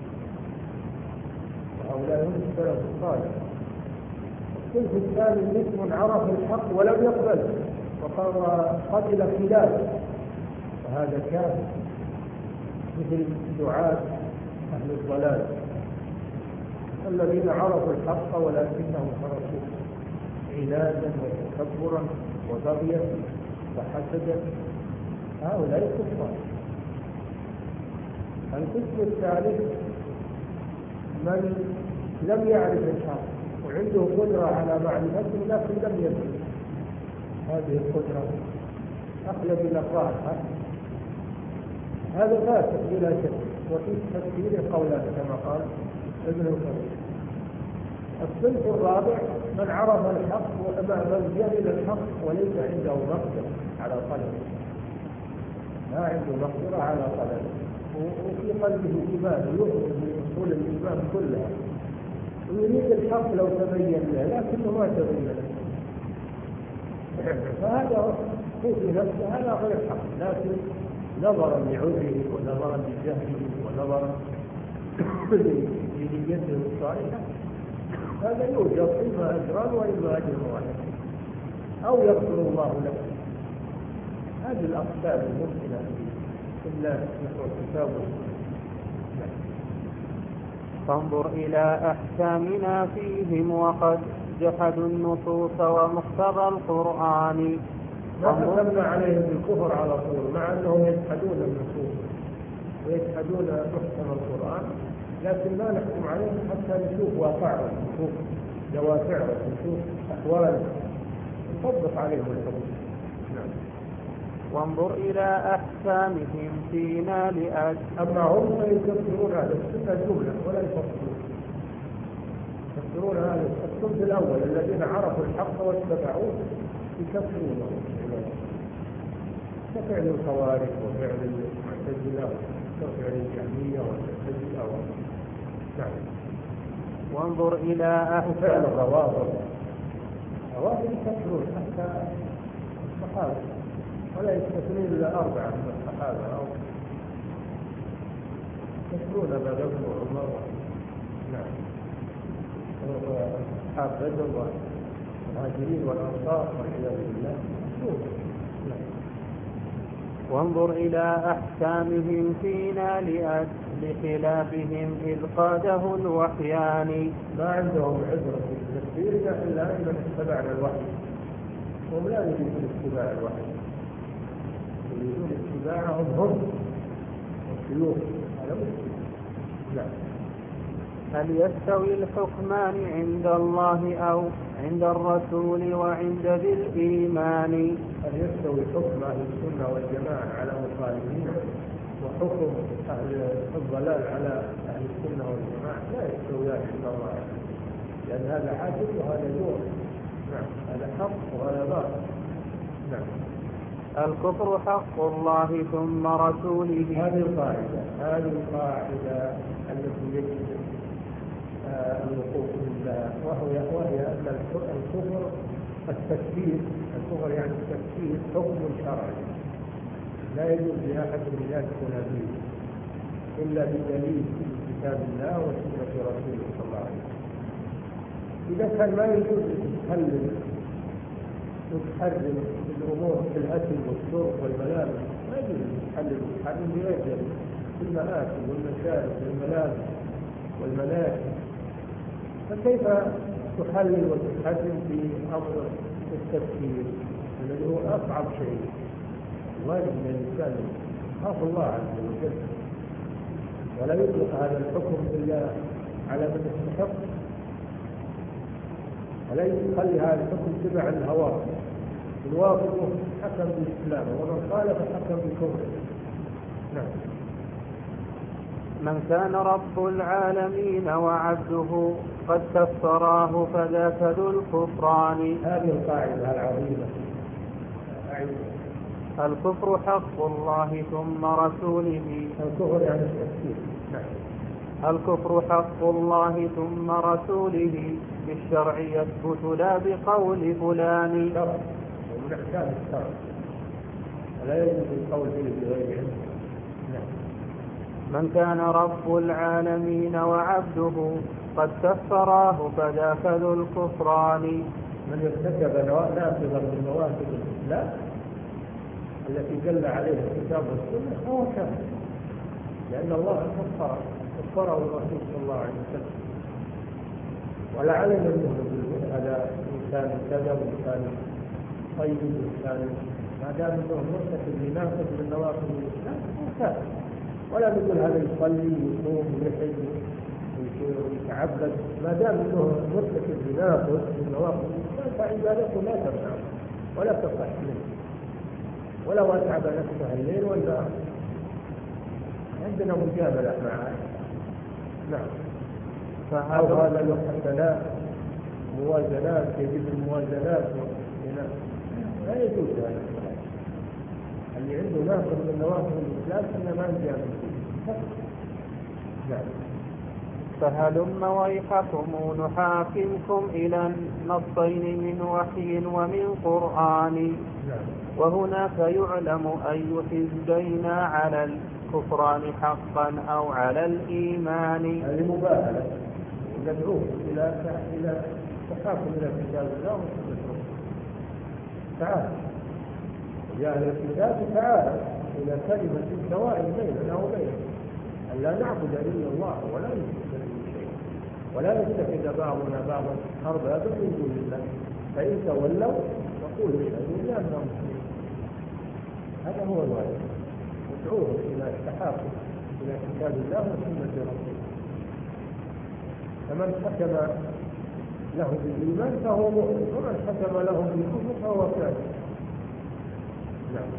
وهؤلاء هم السلف الصالح. الصنف الثاني مثل عرف الحق ولم يقبل وقبل خلافه، وهذا كافر، مثل دعاة أهل الضلال الذين عرفوا الحق ولكنهم تركوه عنادا وتكبرا وبغيا وحسدا، هؤلاء كفار. القسم الثالث من لم يعرف الحق وعنده قدرة على معرفته لكن لم يدرك هذه القدرة، أخلد إلى الراحة، هذا فاسق بلا شك. وفي التفسير قولان كما قال ابن القيم. الصنف الرابع من عرف الحق من جهل الحق وليس عنده مقدرة على طلبه، ما عنده مقدرة على طلبه، وفي قلبه إيمان يؤمن بأصول الإيمان كلها ويريد الحق لو تبين له لكنه ما تبين له، فهذا في نفسه هذا غير حق، لكن نظرا لعذره ونظرا لجهله ونظرا لنيته الصالحة هذا يوجد إما أجران وإما أجر واحد أو يغفر الله له. هذه الأقسام الممكنة في الناس نحو الكتاب والسنة. فانظر إلى أحكامنا فيهم وقد جحدوا النصوص ومقتضى القرآن. ما حكمنا عليهم بالكفر على طول مع أنهم يجحدون النصوص ويجحدون محكم القرآن، لكن ما نحكم عليهم حتى نشوف واقعهم، نشوف دوافعهم، نشوف أحوالهم، نطبق عليهم الحكم. وانظر إلى أحكامهم فينا لأجل. أما هم فيكفرون أهل السنة جملة ولا يفصلون، يكفرون أهل الصنف الأول الذين عرفوا الحق واتبعوه يكفرونه كفعل الخوارج وفعل المعتزلة وفعل الجهمية والمعتزلة. نعم. وانظر إلى فعل الروافض يكفرون حتى الصحابة ولا يستثنون إلا 4 من الصحابة أو يكفرون أبا بكر وعمر. نعم. أصحاب بدر والمهاجرين والأنصار والعياذ بالله. وانظر إلى أحكامهم فينا لأجل خلافهم إذ قاده الوحيان. ما عندهم عذر في التفسير إلا أن اتبعنا الوحي، هم لا يريدون اتباع الوحي، يريدون اتباعهم هم والشيوخ. هذا مشكلة. لا. هل يستوي الحكمان عند الله أو عند الرسول وعند ذي الإيمان؟ هل يستوي حكم أهل السنة والجماعة على مخالفين وحكم أهل الضلال على أهل السنة والجماعة؟ لا يستويان عند الله، لأن هذا حاكم وهذا نور. نعم. هذا حق وهذا باطل. نعم. الكفر حق الله ثم رسوله. هذه القاعدة التي يجب الوقوف لها، وهي أن الكفر التكفير، الكفر يعني التكفير حكم شرعي لا يجوز لأحد أن يدخل به إلا بدليل في كتاب الله وسنة رسوله صلى الله عليه وسلم. إذا كان ما يجوز تحرم الأمور في الأكل والشرب والملابس، ما يجوز تحرم بغير دليل في المآكل والمشارب والملابس والمناكب، فكيف تحلل وتحرم في أمر التفكير الذي هو أصعب شيء؟ واجب من الإنسان يخاف الله عز وجل ولا يطلق هذا الحكم إلا على من يستحق. فليس يخلي هذا الحكم تبع الهوى، الوافق حكم بالإسلام ومن خالف حكم بكفره. نعم. من كان رب العالمين وعبده قد كفراه فذاك ذو الكفران. هذه القاعدة العظيمة. الكفر حق الله ثم رسوله. الكفر يعني التكفير. نعم. الكفر حق الله ثم رسوله بالشرع يثبت لا بقول فلان. شرع ومن أحكام الشرع لا يجوز القول فيه بغير علم. نعم. من كان رب العالمين وعبده قد كفراه فذاك ذو الكفران. من ارتكب نافذا من نوافذ الإسلام التي دل عليها الكتاب والسنة فهو كافر، لأن الله كفره الرسول صلى الله عليه وسلم، ولا علم منه هذا إنسان كذا وإنسان طيب وإنسان ما دام أنه مرتكب لنافذ من نوافذ الإسلام فهو كافر. ولا نقول هذا يصلي ويصوم ويحج ويتعبد، ما دام انه مرتكب بناقض من نواقض الاسلام فعبادته لا تنفع ولا تصح منه، ولو اتعب نفسه الليل والنهار. عندنا مجامله معه. نعم. او هذا له حسنات موازنات يجب الموازنات هنا لا يجوز هذا. اللي عنده ناقض من نواقض الاسلام احنا ما نجامل فيه. نعم. فهلم ويحكم نحاكمكم إلى النصين من وحي ومن قرآن. وهناك يعلم أي حزبين على الكفران حقا أو على الإيمان. هذه مباهلة ندعوه إلى تحاكم إلى كتاب الله وسنة. تعال يا أهل الكتاب تعال إلى كلمة سواء بيننا وبينكم ألا نعبد إلا الله ولا نشرك به شيئا ولا نتخذ بعضنا بعضا أربابا من دون الله فإن تولوا فقولوا اشهدوا بأننا مسلمون. هذا هو الواجب، ندعوهم إلى التحاكم إلى كتاب الله وسنة رسوله. فمن حكم له بالإيمان فهو مؤمن، ومن حكم له بالكفر فهو كافر. نعم.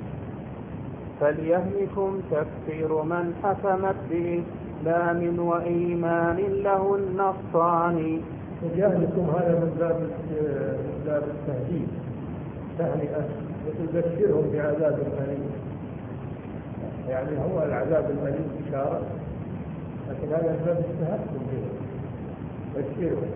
فليهلكم تكفير من حكمت بإسلام وإيمان له النصان. فليهلكم هذا من باب التهديد، تهنئة وتبشرهم بعذاب أليم. يعني هو العذاب الأليم إشارة، لكن هذا من باب التهكم بهم، بشرهم.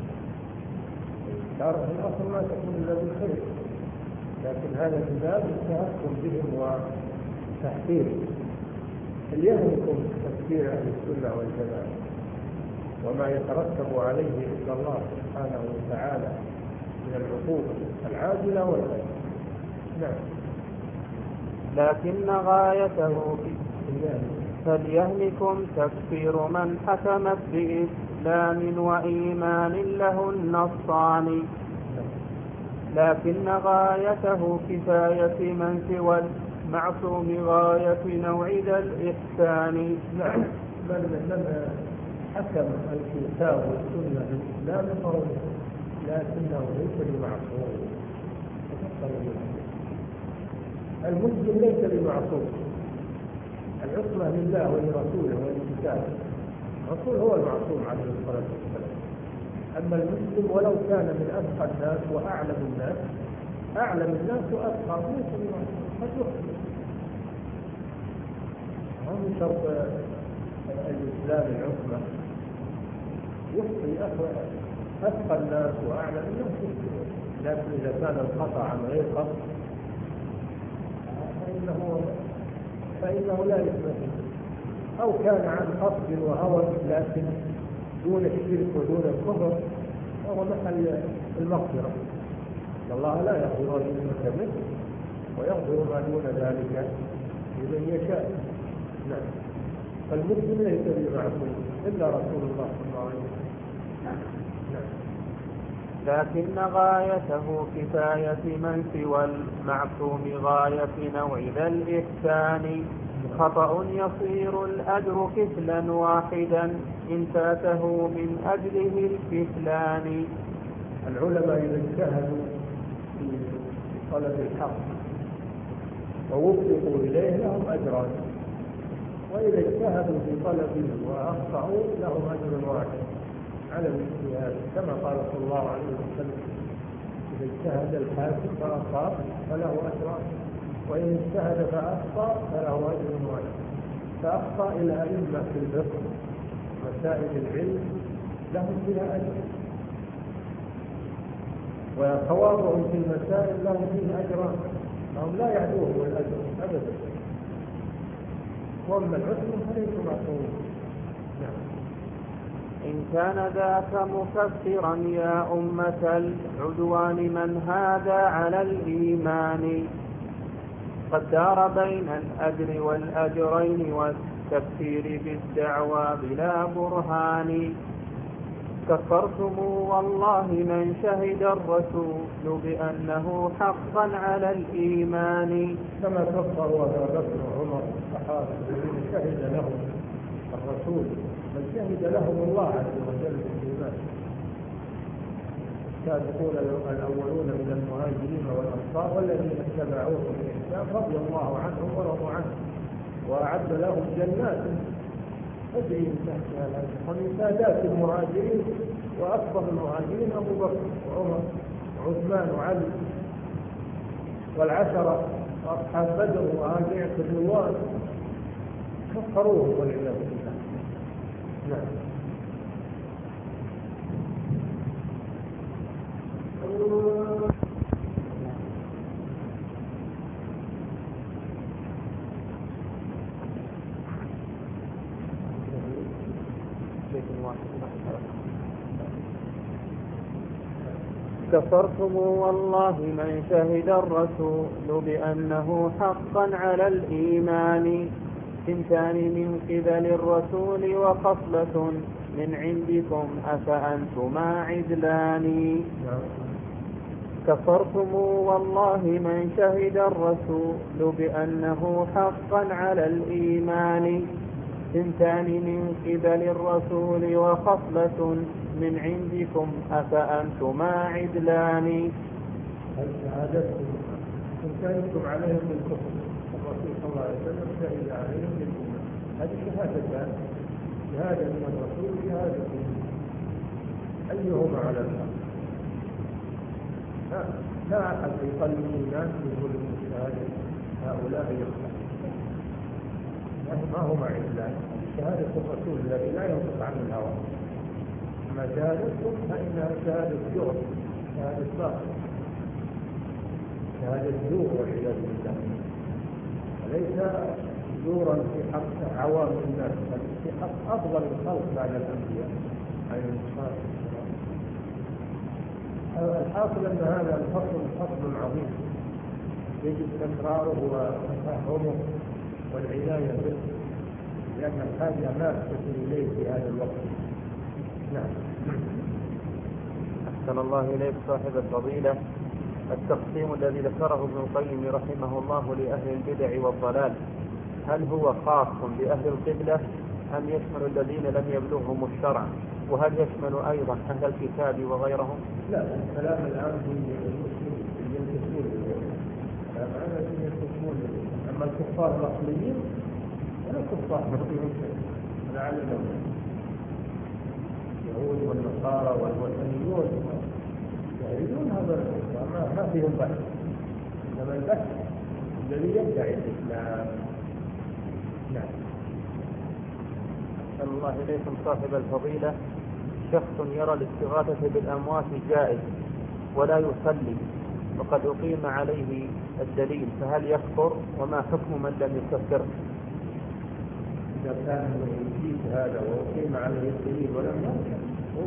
إشارة في الأصل ما تكون إلا بالخير، لكن هذا من باب التهكم بهم وتحقيرهم. فليهلكم تفسير أهل السنة والجماعة وما يترتب عليه عند الله سبحانه وتعالى من العقوبة العاجلة والآجلة. نعم. لكن غايته فليهلكم تكفير من حكمت بإسلام وإيمان له النصان. لكن غايته كفاية من سوى المعصوم غاية نوع ذا الإحسان. نعم. من حكم الكتاب والسنة بالإسلام فهو لكنه ليس بمعصوم. المسلم ليس بمعصوم، العصمة لله ولرسوله ولكتابه. الرسول هو المعصوم عليه الصلاة والسلام. أما المسلم ولو كان من أتقى الناس وأعلم الناس، أعلم الناس وأتقى ليس بمعصوم قد يخطئ. هذا شرط الإسلام العصمة. يخطئ أتقى الناس وأعلم الناس يخطئ، لكن إذا كان الخطأ عن غير قصد فإنه لا إثم فيه، أو كان عن قصد وهوى لكن دون الشرك ودون الكفر فهو محل المغفرة. الله لا يغفر الذنوب به ويغفر ما دون ذلك لمن يشاء. نعم. فالمسلم ليس بمعصوم إلا رسول الله صلى الله عليه وسلم. لكن غايته كفاية من سوى المعصوم غاية نوع ذا الإحسان. خطأ يصير الأجر كفلا واحدا إن فاته من أجله الكفلان. العلماء إذا اجتهدوا في طلب الحق ووفقوا إليه لهم أجران، وإذا اجتهدوا في طلبه وأخطأوا لهم أجر واحد على الاجتهاد، كما قال صلى الله عليه وسلم: إذا اجتهد الحاكم فأصاب فله أجران، وإن اجتهد فأخطأ فله أجر واحد. فأخطأ الأئمة في الفقه مسائل العلم لهم فيها أجر، وخوارهم في المسائل لهم فيها أجران، هم لا يعدوهم الأجر أبدا، وأما الحكم فليسوا معصومين. إن كان ذاك مكفرا يا أمة العدوان من هذا على الإيمان، قد دار بين الأجر والأجرين والتكفير بالدعوى بلا برهان. كفرتم والله من شهد الرسول بأنه حقا على الإيمان. كما كفروا أبا بكر وعمر الصحابة الذين شهد لهم الرسول، بل شهد لهم الله عز وجل بالإيمان. السابقون الأولون من المهاجرين والأنصار والذين اتبعوهم بإحسان رضي الله عنهم ورضوا عنه، وأعد لهم جنات تجري من تحتها الأنهار، ومن سادات المهاجرين وأكبر المهاجرين أبو بكر وعمر وعثمان وعلي والعشرة وأصحاب بدر وهاجرة الرضوان، كفروهم والعياذ بالله. نعم. كفرتم والله من شهد الرسول بأنه حقا على الإيمان. ثنتان من قبل الرسول وخصلة من عندكم أفأنتما عدلان. كفرتم والله من شهد الرسول بأنه حقا على الإيمان. ثنتان من قبل الرسول وخصلة من عندكم أفأنتما عدلان. شهادتكم إن كنتم عليهم بالكفر، الرسول صلى الله عليه وسلم شهد عليهم بالإيمان، هذه شهادتان، شهادة من الرسول وشهادة منه، أيهما على الحق؟ لا أحد يقل الإيمان يقول شهادة هؤلاء يخلق، ما هما عدلان. شهادة الرسول الذي لا ينطق عن الهوى، أما شهادتكم فإنها شهادة جور، شهادة باطل، شهادة زور والعياذ بالله، وليس زورا في حق عوام الناس، بل في حق أفضل الخلق بعد الأنبياء عليهم الصلاة والسلام. الحاصل أن هذا الفصل فصل عظيم يجب تكراره وتفهمه والعناية به، لأن الحاجة ماسة إليه في هذا الوقت. نعم. أحسن الله إليك صاحب الفضيلة. التقسيم الذي ذكره ابن القيم رحمه الله لأهل البدع والضلال، هل هو خاص بأهل القبلة أم يشمل الذين لم يبلغهم الشرع؟ وهل يشمل أيضا أهل الكتاب وغيرهم؟ لا، الكلام الآن في المسلمين ينتسبون، أما الكفار الأصليين ولا كفار مسلمين لعلهم اليهود والنصارى والوثنيون يعرفون هذا الكفار، ما فيهم بحث، إنما البحث الذي يدعي الإسلام. نعم. أحسن الله إليكم صاحب الفضيلة. شخص يرى الاستغاثة بالأموات جائز ولا يصلي وقد أقيم عليه الدليل، فهل يكفر؟ وما حكم من لم يكفر؟ إذا كان يجيب هذا وأقيم عليه الدليل ولم يكفر،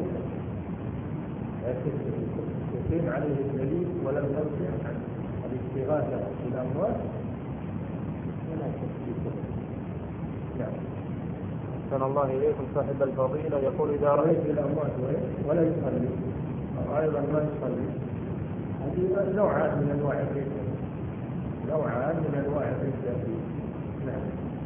يقيم عليه الدليل ولم يكفر عن الاستغاثة بالأموات ولا يكفر. نعم. أحسن الله إليكم صاحب الفضيلة. يقول إذا رأيت الأموات ولا يصلي أيضا ما يصلي، هذه نوعان من أنواع الردة، نوعان من أنواع الردة. نعم.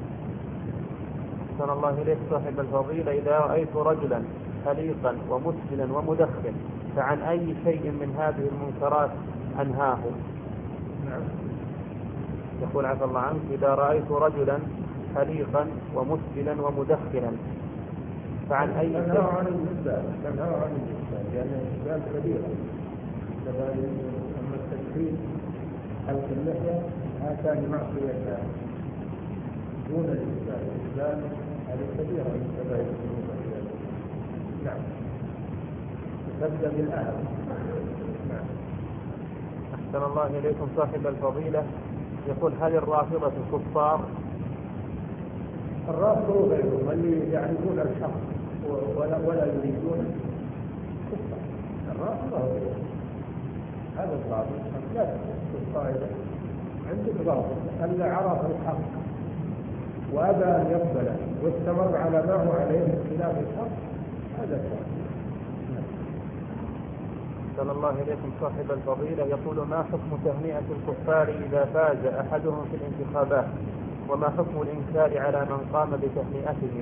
أحسن الله إليك صاحب الفضيلة. إذا رأيت رجلا خليقا ومسجلا ومدخن فعن أي شيء من هذه المنكرات أنهاه؟ نعم. يقول عفى الله عنك: إذا رأيت رجلا حليقا ومسبلا ومدخنا فعن أي شيء؟ تنهى عن الإسبال، لأن الإسبال كبيرة. أما التدخين حلق اللحية هاتان معصيتان دون الإسبال هذه كبيرة من كبائر الذنوب. نعم. تبدأ بالأهم. نعم. أحسن الله إليكم صاحب الفضيلة. يقول: هل الرافضة كفار؟ الرافضة وغيرهم اللي يعرفون الحق ولا يريدون كفار. الرافضة وغيرهم هذا الرافض لا تكون القاعدة عندك رافض اللي عرف الحق وأبى أن يقبله واستمر على ما هو عليه من خلاف الحق، هذا الرافض. أحسن الله إليكم صاحب الفضيلة. يقول: ما حكم تهنئة الكفار إذا فاز أحدهم في الانتخابات؟ وما حكم الإنكار على من قام بتهنئتهم؟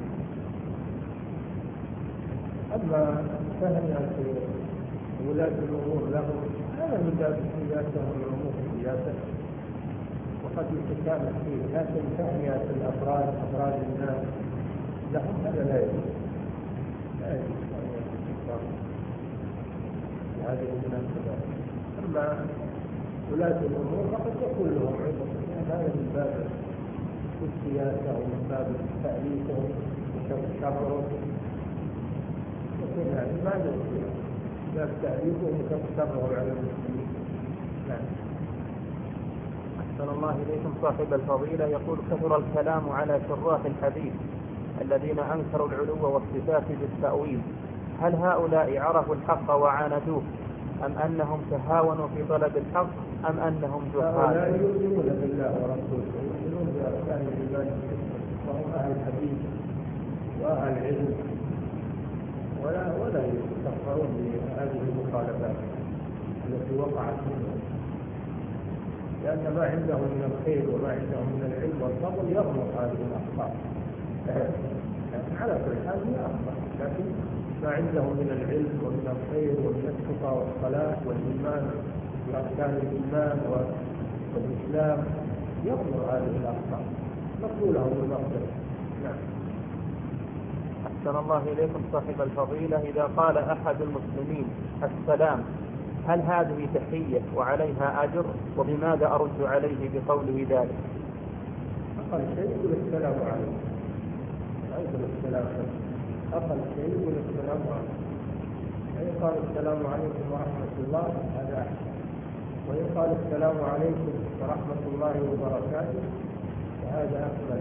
أما تهنئة ولاة الأمور لهم هذا من باب سياسة والأمور السياسة وقد يتكامل فيه، لكن تهنئة أفراد الناس لهم هذا لا يجوز. هذه المناسبات. أما ولاة الأمور فقد يكون لهم عذر، هذا من باب السياسة ومن باب تأليفهم وتشرعهم، يكون يعني ما يصير باب تأليفهم وتشرعهم على المسلمين. نعم. أحسن الله إليكم صاحب الفضيلة. يقول: كثر الكلام على شراح الحديث الذين أنكروا العلو والصفات بالتأويل، هل هؤلاء عرفوا الحق وعاندوه، أم أنهم تهاونوا في طلب الحق، أم أنهم جهال؟ لا يؤمنون بالله ورسوله، يؤمنون بأركان الإيمان وهم أهل الحديث وأهل العلم، ولا يكفرون بهذه المخالفات التي وقعت منهم، لأن ما عندهم من الخير وما عندهم من العلم والفضل يغلط هذه الأخطاء. على كل حال هي أخطاء، لكن ما عندهم من العلم ومن الخير ومن التقى والصلاة والإيمان وأركان الإيمان والإسلام يغلط هذه الأخطاء، نقول لهم المغفرة. نعم. أحسن الله إليكم صاحب الفضيلة. إذا قال أحد المسلمين السلام، هل هذه تحية وعليها أجر؟ وبماذا أرد عليه بقوله ذلك؟ أقل شيء يقول السلام عليكم، يقول السلام عليكم، أقل شيء يقول السلام عليكم. إن قال السلام عليكم ورحمة الله هذا أحسن، وإن قال السلام عليكم ورحمة الله وبركاته فهذا أفضل.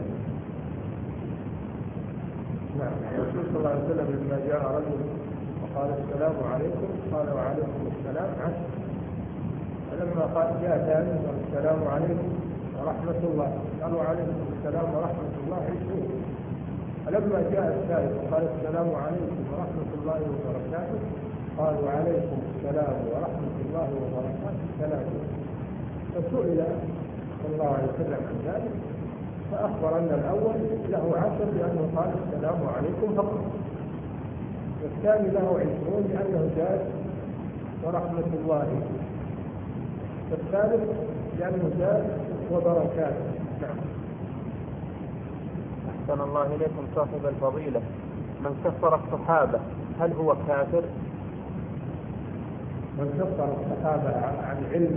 نعم. الرسول صلى الله عليه وسلم لما جاء رجل وقال السلام عليكم قال وعليكم السلام 10، فلما قال جاء ثاني قال السلام عليكم ورحمة الله قال وعليكم السلام ورحمة الله 20، فلما جاء الثالث وقال السلام عليكم ورحمة الله وبركاته قال وعليكم السلام ورحمة الله وبركاته 30. فسئل صلى الله عليه وسلم عن ذلك فأخبر أن الأول له 10 لأنه قال السلام عليكم فقط، والثاني له 20 لأنه زاد ورحمة الله، والثالث لأنه زاد وبركاته. نعم. أحسن الله إليكم صاحب الفضيلة. من كفر الصحابة هل هو كافر؟ من كفر الصحابة عن علم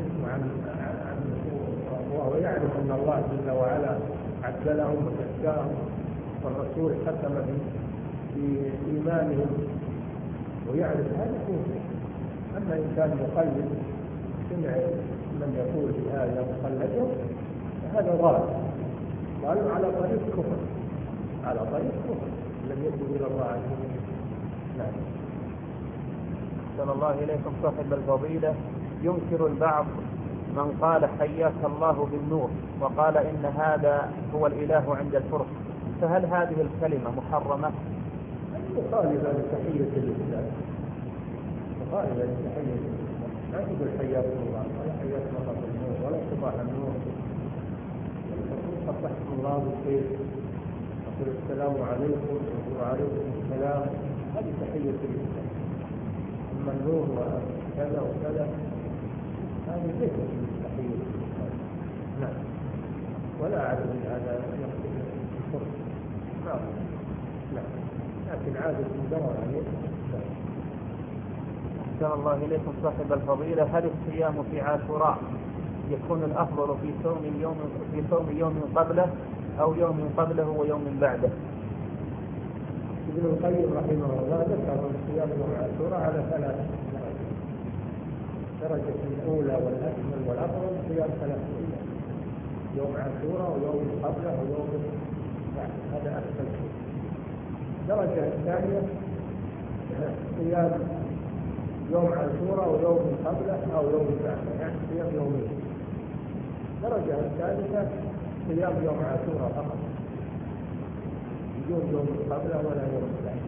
وهو يعرف أن الله جل وعلا عدلهم وزكاهم والرسول حكم في إيمانهم ويعرف هذا كفر. أما إن كان مقلد سمع من يقول بهذا مقلده فهذا ضال على طريق كفر، على طريق كفر لم يتب إلى الله عز وجل. نعم. أحسن الله إليكم صاحب الفضيلة. ينكر البعض من قال حياك الله بالنور وقال إن هذا هو الإله عند الفرس، فهل هذه الكلمة محرمة؟ مخالفة لتحية الإسلام، مخالفة لتحية الإسلام، لا تقول حياك الله ولا حياك الله بالنور ولا صباح النور، تقول صبحكم الله بالخير، تقول السلام عليكم وعليكم السلام، هذه تحية الإسلام. أما النور وكذا وكذا هذه ليست مستحيل. نعم. ولا أعلم من هذا يقصد الكفر. نعم. لكن عادة مجرد عليه. أحسن الله إليكم صاحب الفضيلة، هل الصيام في عاشوراء يكون الأفضل في صوم يوم قبله أو يوم قبله ويوم بعده؟ ابن القيم رحمه الله ذكر الصيام يوم عاشوراء على 3 درجة الأولى والأكمل والأفضل صيام 3 أيام، يوم عاشوراء ويوم قبله ويوم بعده، هذا أحسن شيء. الدرجة الثانية صيام يوم عاشوراء ويوم قبله أو يوم بعده، يعني صيام يومين. الدرجة الثالثة صيام يوم عاشوراء فقط، يوم قبله ولا يوم بعده.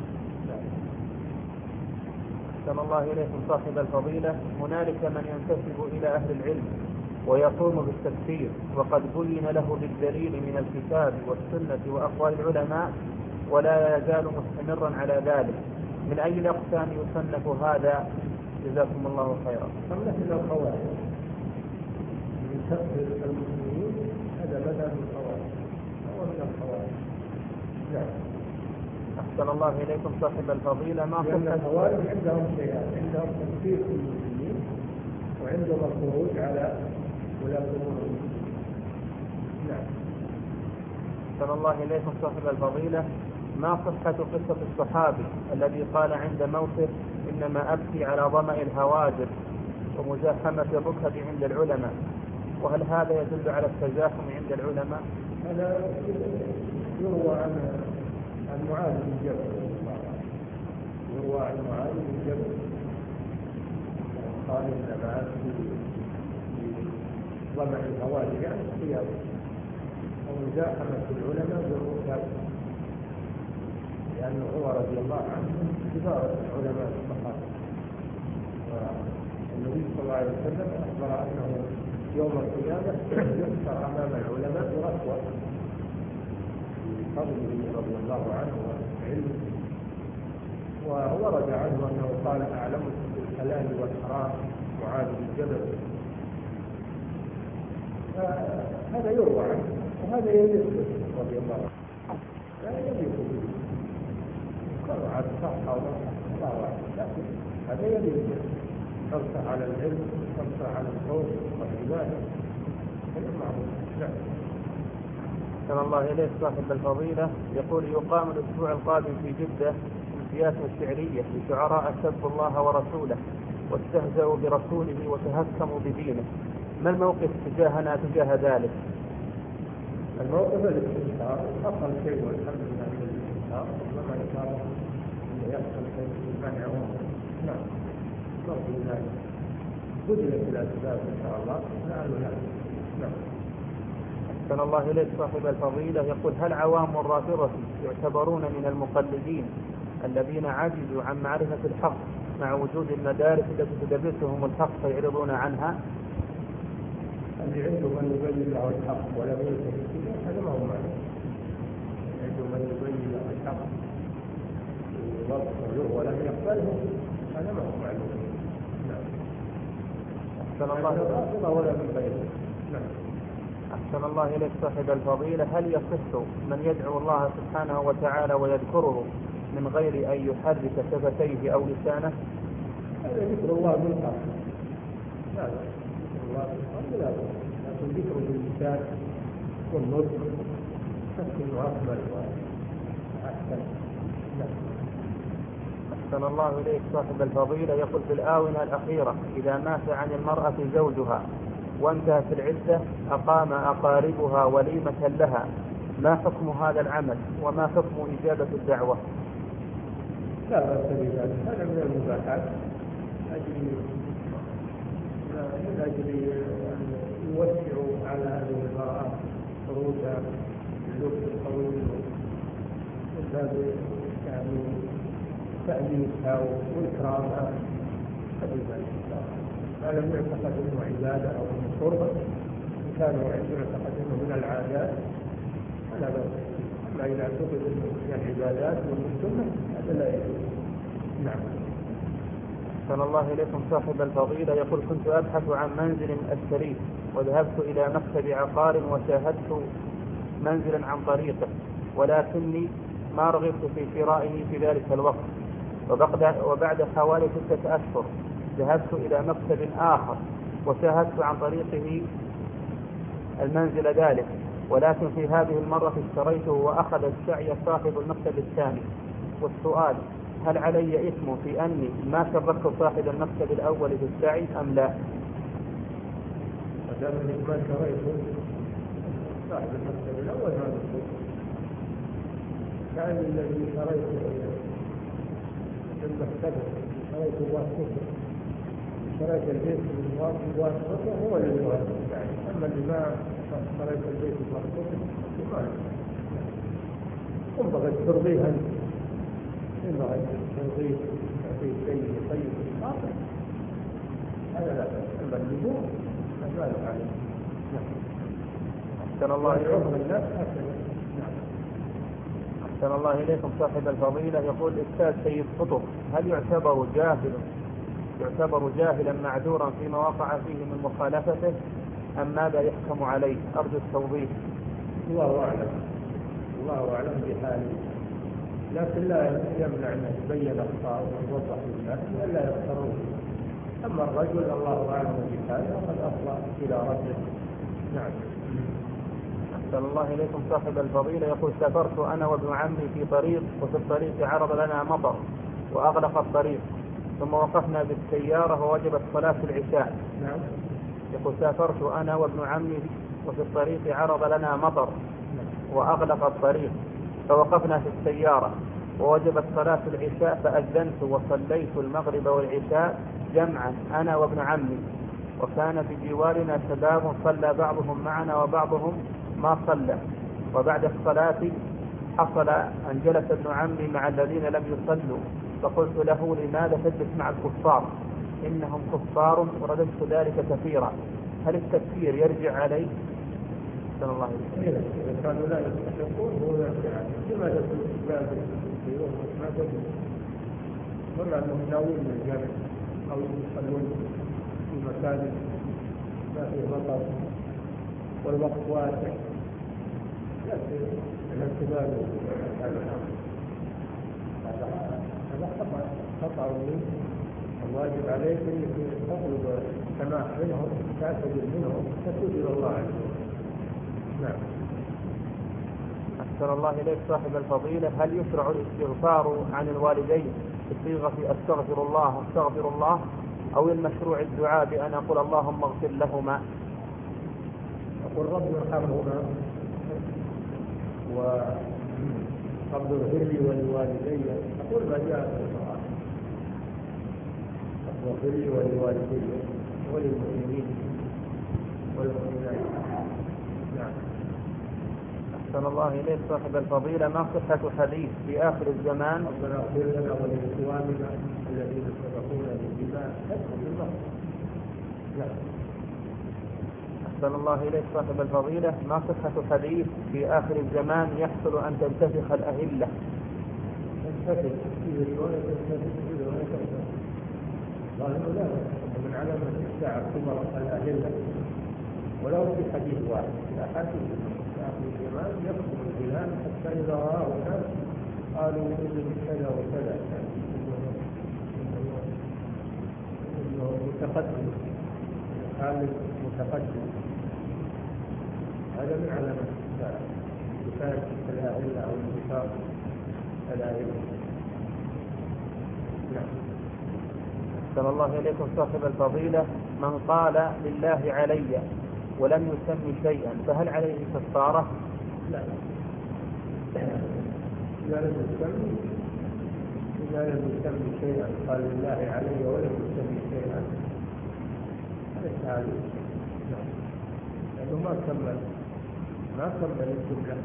أحسن الله إليكم صاحب الفضيلة، هنالك من ينتسب إلى أهل العلم ويقوم بالتكفير، وقد بين له بالدليل من الكتاب والسنة وأقوال العلماء ولا يزال مستمرا على ذلك، من أي الأقسام يصنف هذا؟ جزاكم الله خيرا. مثل الخوارج من تكفير المسلمين، هذا بدأ من الخوارج، هو من الخوارج. نعم. أحسن الله إليكم صاحب الفضيلة، ما لأن الخوارج عندهم شيئان، عندهم تكفير المسلمين وعندهم الخروج على ولاة الأمور المسلمين. نعم. أحسن الله إليكم صاحب الفضيلة، ما صحة قصة الصحابي الذي قال عند موته إنما أبكي على ظمأ الهواجر ومزاحمة الركب عند العلماء، وهل هذا يدل على التزاحم عند العلماء؟ هذا يروى عن معاذ بن جبل، يروى عن معاذ بن جبل قال إنما أبكي ظمأ الهواجر، يعني الصيام ومزاحمة العلماء بالركب، لأن عمر رضي الله عنه كبار العلماء الصحابة، والنبي صلى الله عليه وسلم أخبر أنه يوم القيامة يحشر أمام العلماء بركوة بفضله رضي الله عنه وعلمه. وورد عنه أنه قال أعلمكم بالحلال والحرام معاذ بن جبل، فهذا يروى عنه وهذا يليق به رضي الله عنه، لا يليق به قالوا على الصحة الله أعلم، لكن هذا يليق به، حرص على العلم، حرص على الصوت والعبادة، هذا معروف. نعم. أحسن الله إليك صاحب الفضيلة، يقول يقام الأسبوع القادم في جدة السياسة الشعرية لشعراء سبوا الله ورسوله واستهزأوا برسوله وتهكموا بدينه، ما الموقف تجاهنا تجاه ذلك؟ الموقف الاستنكار أصل شيء، والحمد لله من الاستنكار، وما يشاء أن يحصل شيء منعه. نعم. نرجو ذلك، بذلت الأسباب إن شاء الله، لعله يحصل. نعم. أحسن الله إليك صاحب الفضيلة، يقول هل عوام الرافضة يعتبرون من المقلدين الذين عجزوا عن معرفة الحق مع وجود المدارس التي تدرسهم الحق فيعرضون عنها؟ اللي عنده من يبين له الحق ولم يلتفت فيه هذا ما هو معنى. عنده من يبين له الحق ويظهره ولم يقبله هذا ما هو معنى. نعم. أحسن الله الرافضة ولا من غيره. نعم. أحسن الله إليك صاحب الفضيلة، هل يصح من يدعو الله سبحانه وتعالى ويذكره من غير أن يحرك شفتيه أو لسانه؟ هذا ذكر الله بالقلب، لا ذكر الله بالقلب لا، لكن ذكره باللسان والنطق تكون أكمل وأحسن. أحسن الله إليك صاحب الفضيلة، يقول في الآونة الأخيرة إذا مات عن المرأة زوجها وانتهت العدة أقام أقاربها وليمة لها، ما حكم هذا العمل وما حكم إجابة الدعوة؟ لا بأس بذلك، هذا من المباحات، من أجل أن يوسعوا على هذه المرأة خروجها اللبس الطويل من باب يعني تأليفها وإكرامها، ما لم يعتقد انه عباده او انه قربه، ان كانوا يعتقد انه من العادات فلا باس، اما اذا اعتقد انه من العبادات ومن السنه هذا لا يجوز. نعم. أحسن الله إليكم صاحب الفضيلة يقول كنت أبحث عن منزل أشتريه وذهبت إلى مكتب عقار وشاهدت منزلا عن طريقه ولكني ما رغبت في شرائه في ذلك الوقت، وبعد حوالي 6 أشهر ذهبت إلى مكتب آخر وشاهدت عن طريقه المنزل ذلك، ولكن في هذه المرة اشتريته وأخذ السعي صاحب المكتب الثاني. والسؤال هل علي إثم في أني ما شركت صاحب المكتب الأول في السعي أم لا؟ ما دام انك ما شريته صاحب المكتب الاول ما بيصير، كان الذي شريته في المكتب شريته واسطته، شريت البيت بواسطته هو الذي يواسطه يعني، اما اللي ما شريت البيت بواسطته ما ينبغي ترضيه انت، ينبغي ترضيه تعطيه شيء طيب خاطر هذا لا بأس، اما اللزوم ما له عليه. أحسن الله إليكم صاحب الفضيلة يقول الأستاذ سيد قطب هل يعتبر جاهلا معذورا فيما وقع فيه من مخالفته أم ماذا يحكم عليه؟ أرجو التوضيح. الله أعلم بحاله، لكن لا يمنع أن يبين أخطاء ويوضح للناس ولا يفترون. أما الرجل الله أعلم بحاله وقد أفضى إلى ربه. نعم. أحسن الله إليكم صاحب الفضيلة يقول سافرت أنا وابن عمي في طريق وفي الطريق عرض لنا مطر وأغلق الطريق ثم وقفنا بالسيارة ووجبت صلاة العشاء. نعم. يقول سافرت أنا وابن عمي وفي الطريق عرض لنا مطر وأغلق الطريق فوقفنا في السيارة ووجبت صلاة العشاء فأذنت وصليت المغرب والعشاء جمعا أنا وابن عمي، وكان بجوارنا شباب صلى بعضهم معنا وبعضهم ما صلى، وبعد الصلاة حصل أن جلس ابن عمي مع الذين لم يصلوا فقلت له لماذا تجلس مع الكفار إنهم كفار ورددت ذلك كثيرا، هل التكفير يرجع عليه؟ صلى الله عليه وسلم. إذا كانوا لا يستحقون هو يرجع عليه، لماذا تجلس ما تجلس ولا أنهم ناويين من الجامع أو يصلون في مساجد ما فيه مطر والوقت واسع، لكن الانتباه هذا خطأ منه. الواجب عليك انك تطلب السماح منهم، تعتذر منهم، تتوب الى الله عز وجل. نعم. أحسن الله إليك صاحب الفضيلة هل يشرع الاستغفار عن الوالدين بصيغة أستغفر الله أو المشروع الدعاء بأن أقول اللهم اغفر لهما؟ أقول رب ارحمهما ورب اغفر لي ولوالدي، أقول ما جاء في القرآن، رب اغفر لي ولوالدي وللمؤمنين والمؤمنات. نعم. أحسن الله إليك صاحب الفضيلة ما صحة حديث في آخر الزمان ربنا اغفر لنا ولإخواننا الذين سبقونا بالإيمان ادخل بالمغفرة. نعم. أحسن الله إليك صاحب الفضيلة ما صحة حديث في آخر الزمان يحصل أن تنتفخ الأهلة؟ تنتفخ ظاهر لا من علامة الساعة كبر الأهلة، ولو في حديث واحد الأحاديث في آخر الزمان يكبر البلاد حتى إذا رآه الناس قالوا إذن كذا وكذا، إنه متقدم خالد متقدم، هذا من علامة الساعة كفاية الأهلة أو انتفاق الأهلة. نعم. أحسن الله إليكم صاحب الفضيلة من قال لله علي ولم يسمي شيئا فهل عليه كفارة؟ لا، إذا لم يسمي شيئا قال لله علي ولم يسمي شيئا ليس عليه، لأنه ما كمل الجملة.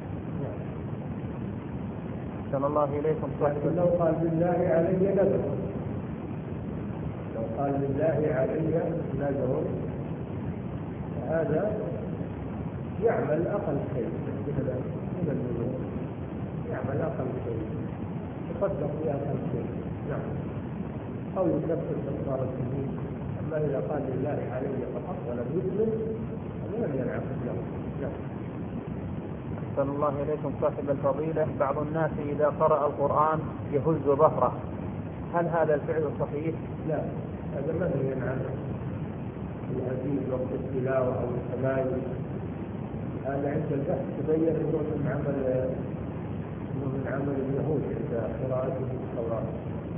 أحسن الله إليكم صاحب لو قال لله علي نذر، لو قال لله علي نذر هذا يعمل أقل شيء من النذور، يعمل أقل شيء، يصدق بأقل شيء. نعم. أو يكفر كفارة اليمين. أما إذا قال لله علي فقط ولم يسلم لم ينعقد له. أحسن الله إليكم صاحب الفضيلة. بعض الناس إذا قرأ القرآن يهز ظهره، هل هذا الفعل صحيح؟ لا، هذا منهي عنه الهزيز وقت التلاوة أو التمايل. هذا عند البحث تبين أنه من عمل اليهود عند قراءتهم التوراة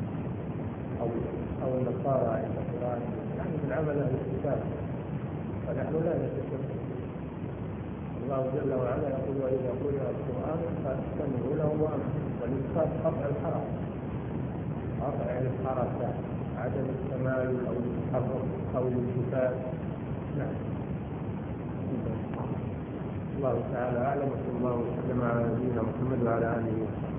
أو النصارى عند قراءتهم، يعني من عمل أهل الكتاب، فنحن لا نتشبه. الله جل وعلا يقول وإذا قرئ القرآن فاستمعوا له وأنصتوا، والإنصات قطع الحرج، قطع الحركة، عدم التمايل أو التحرك أو الالتفات. نعم. الله تعالى أعلم، وصلى الله وسلم على نبينا محمد وعلى آله وصحبه.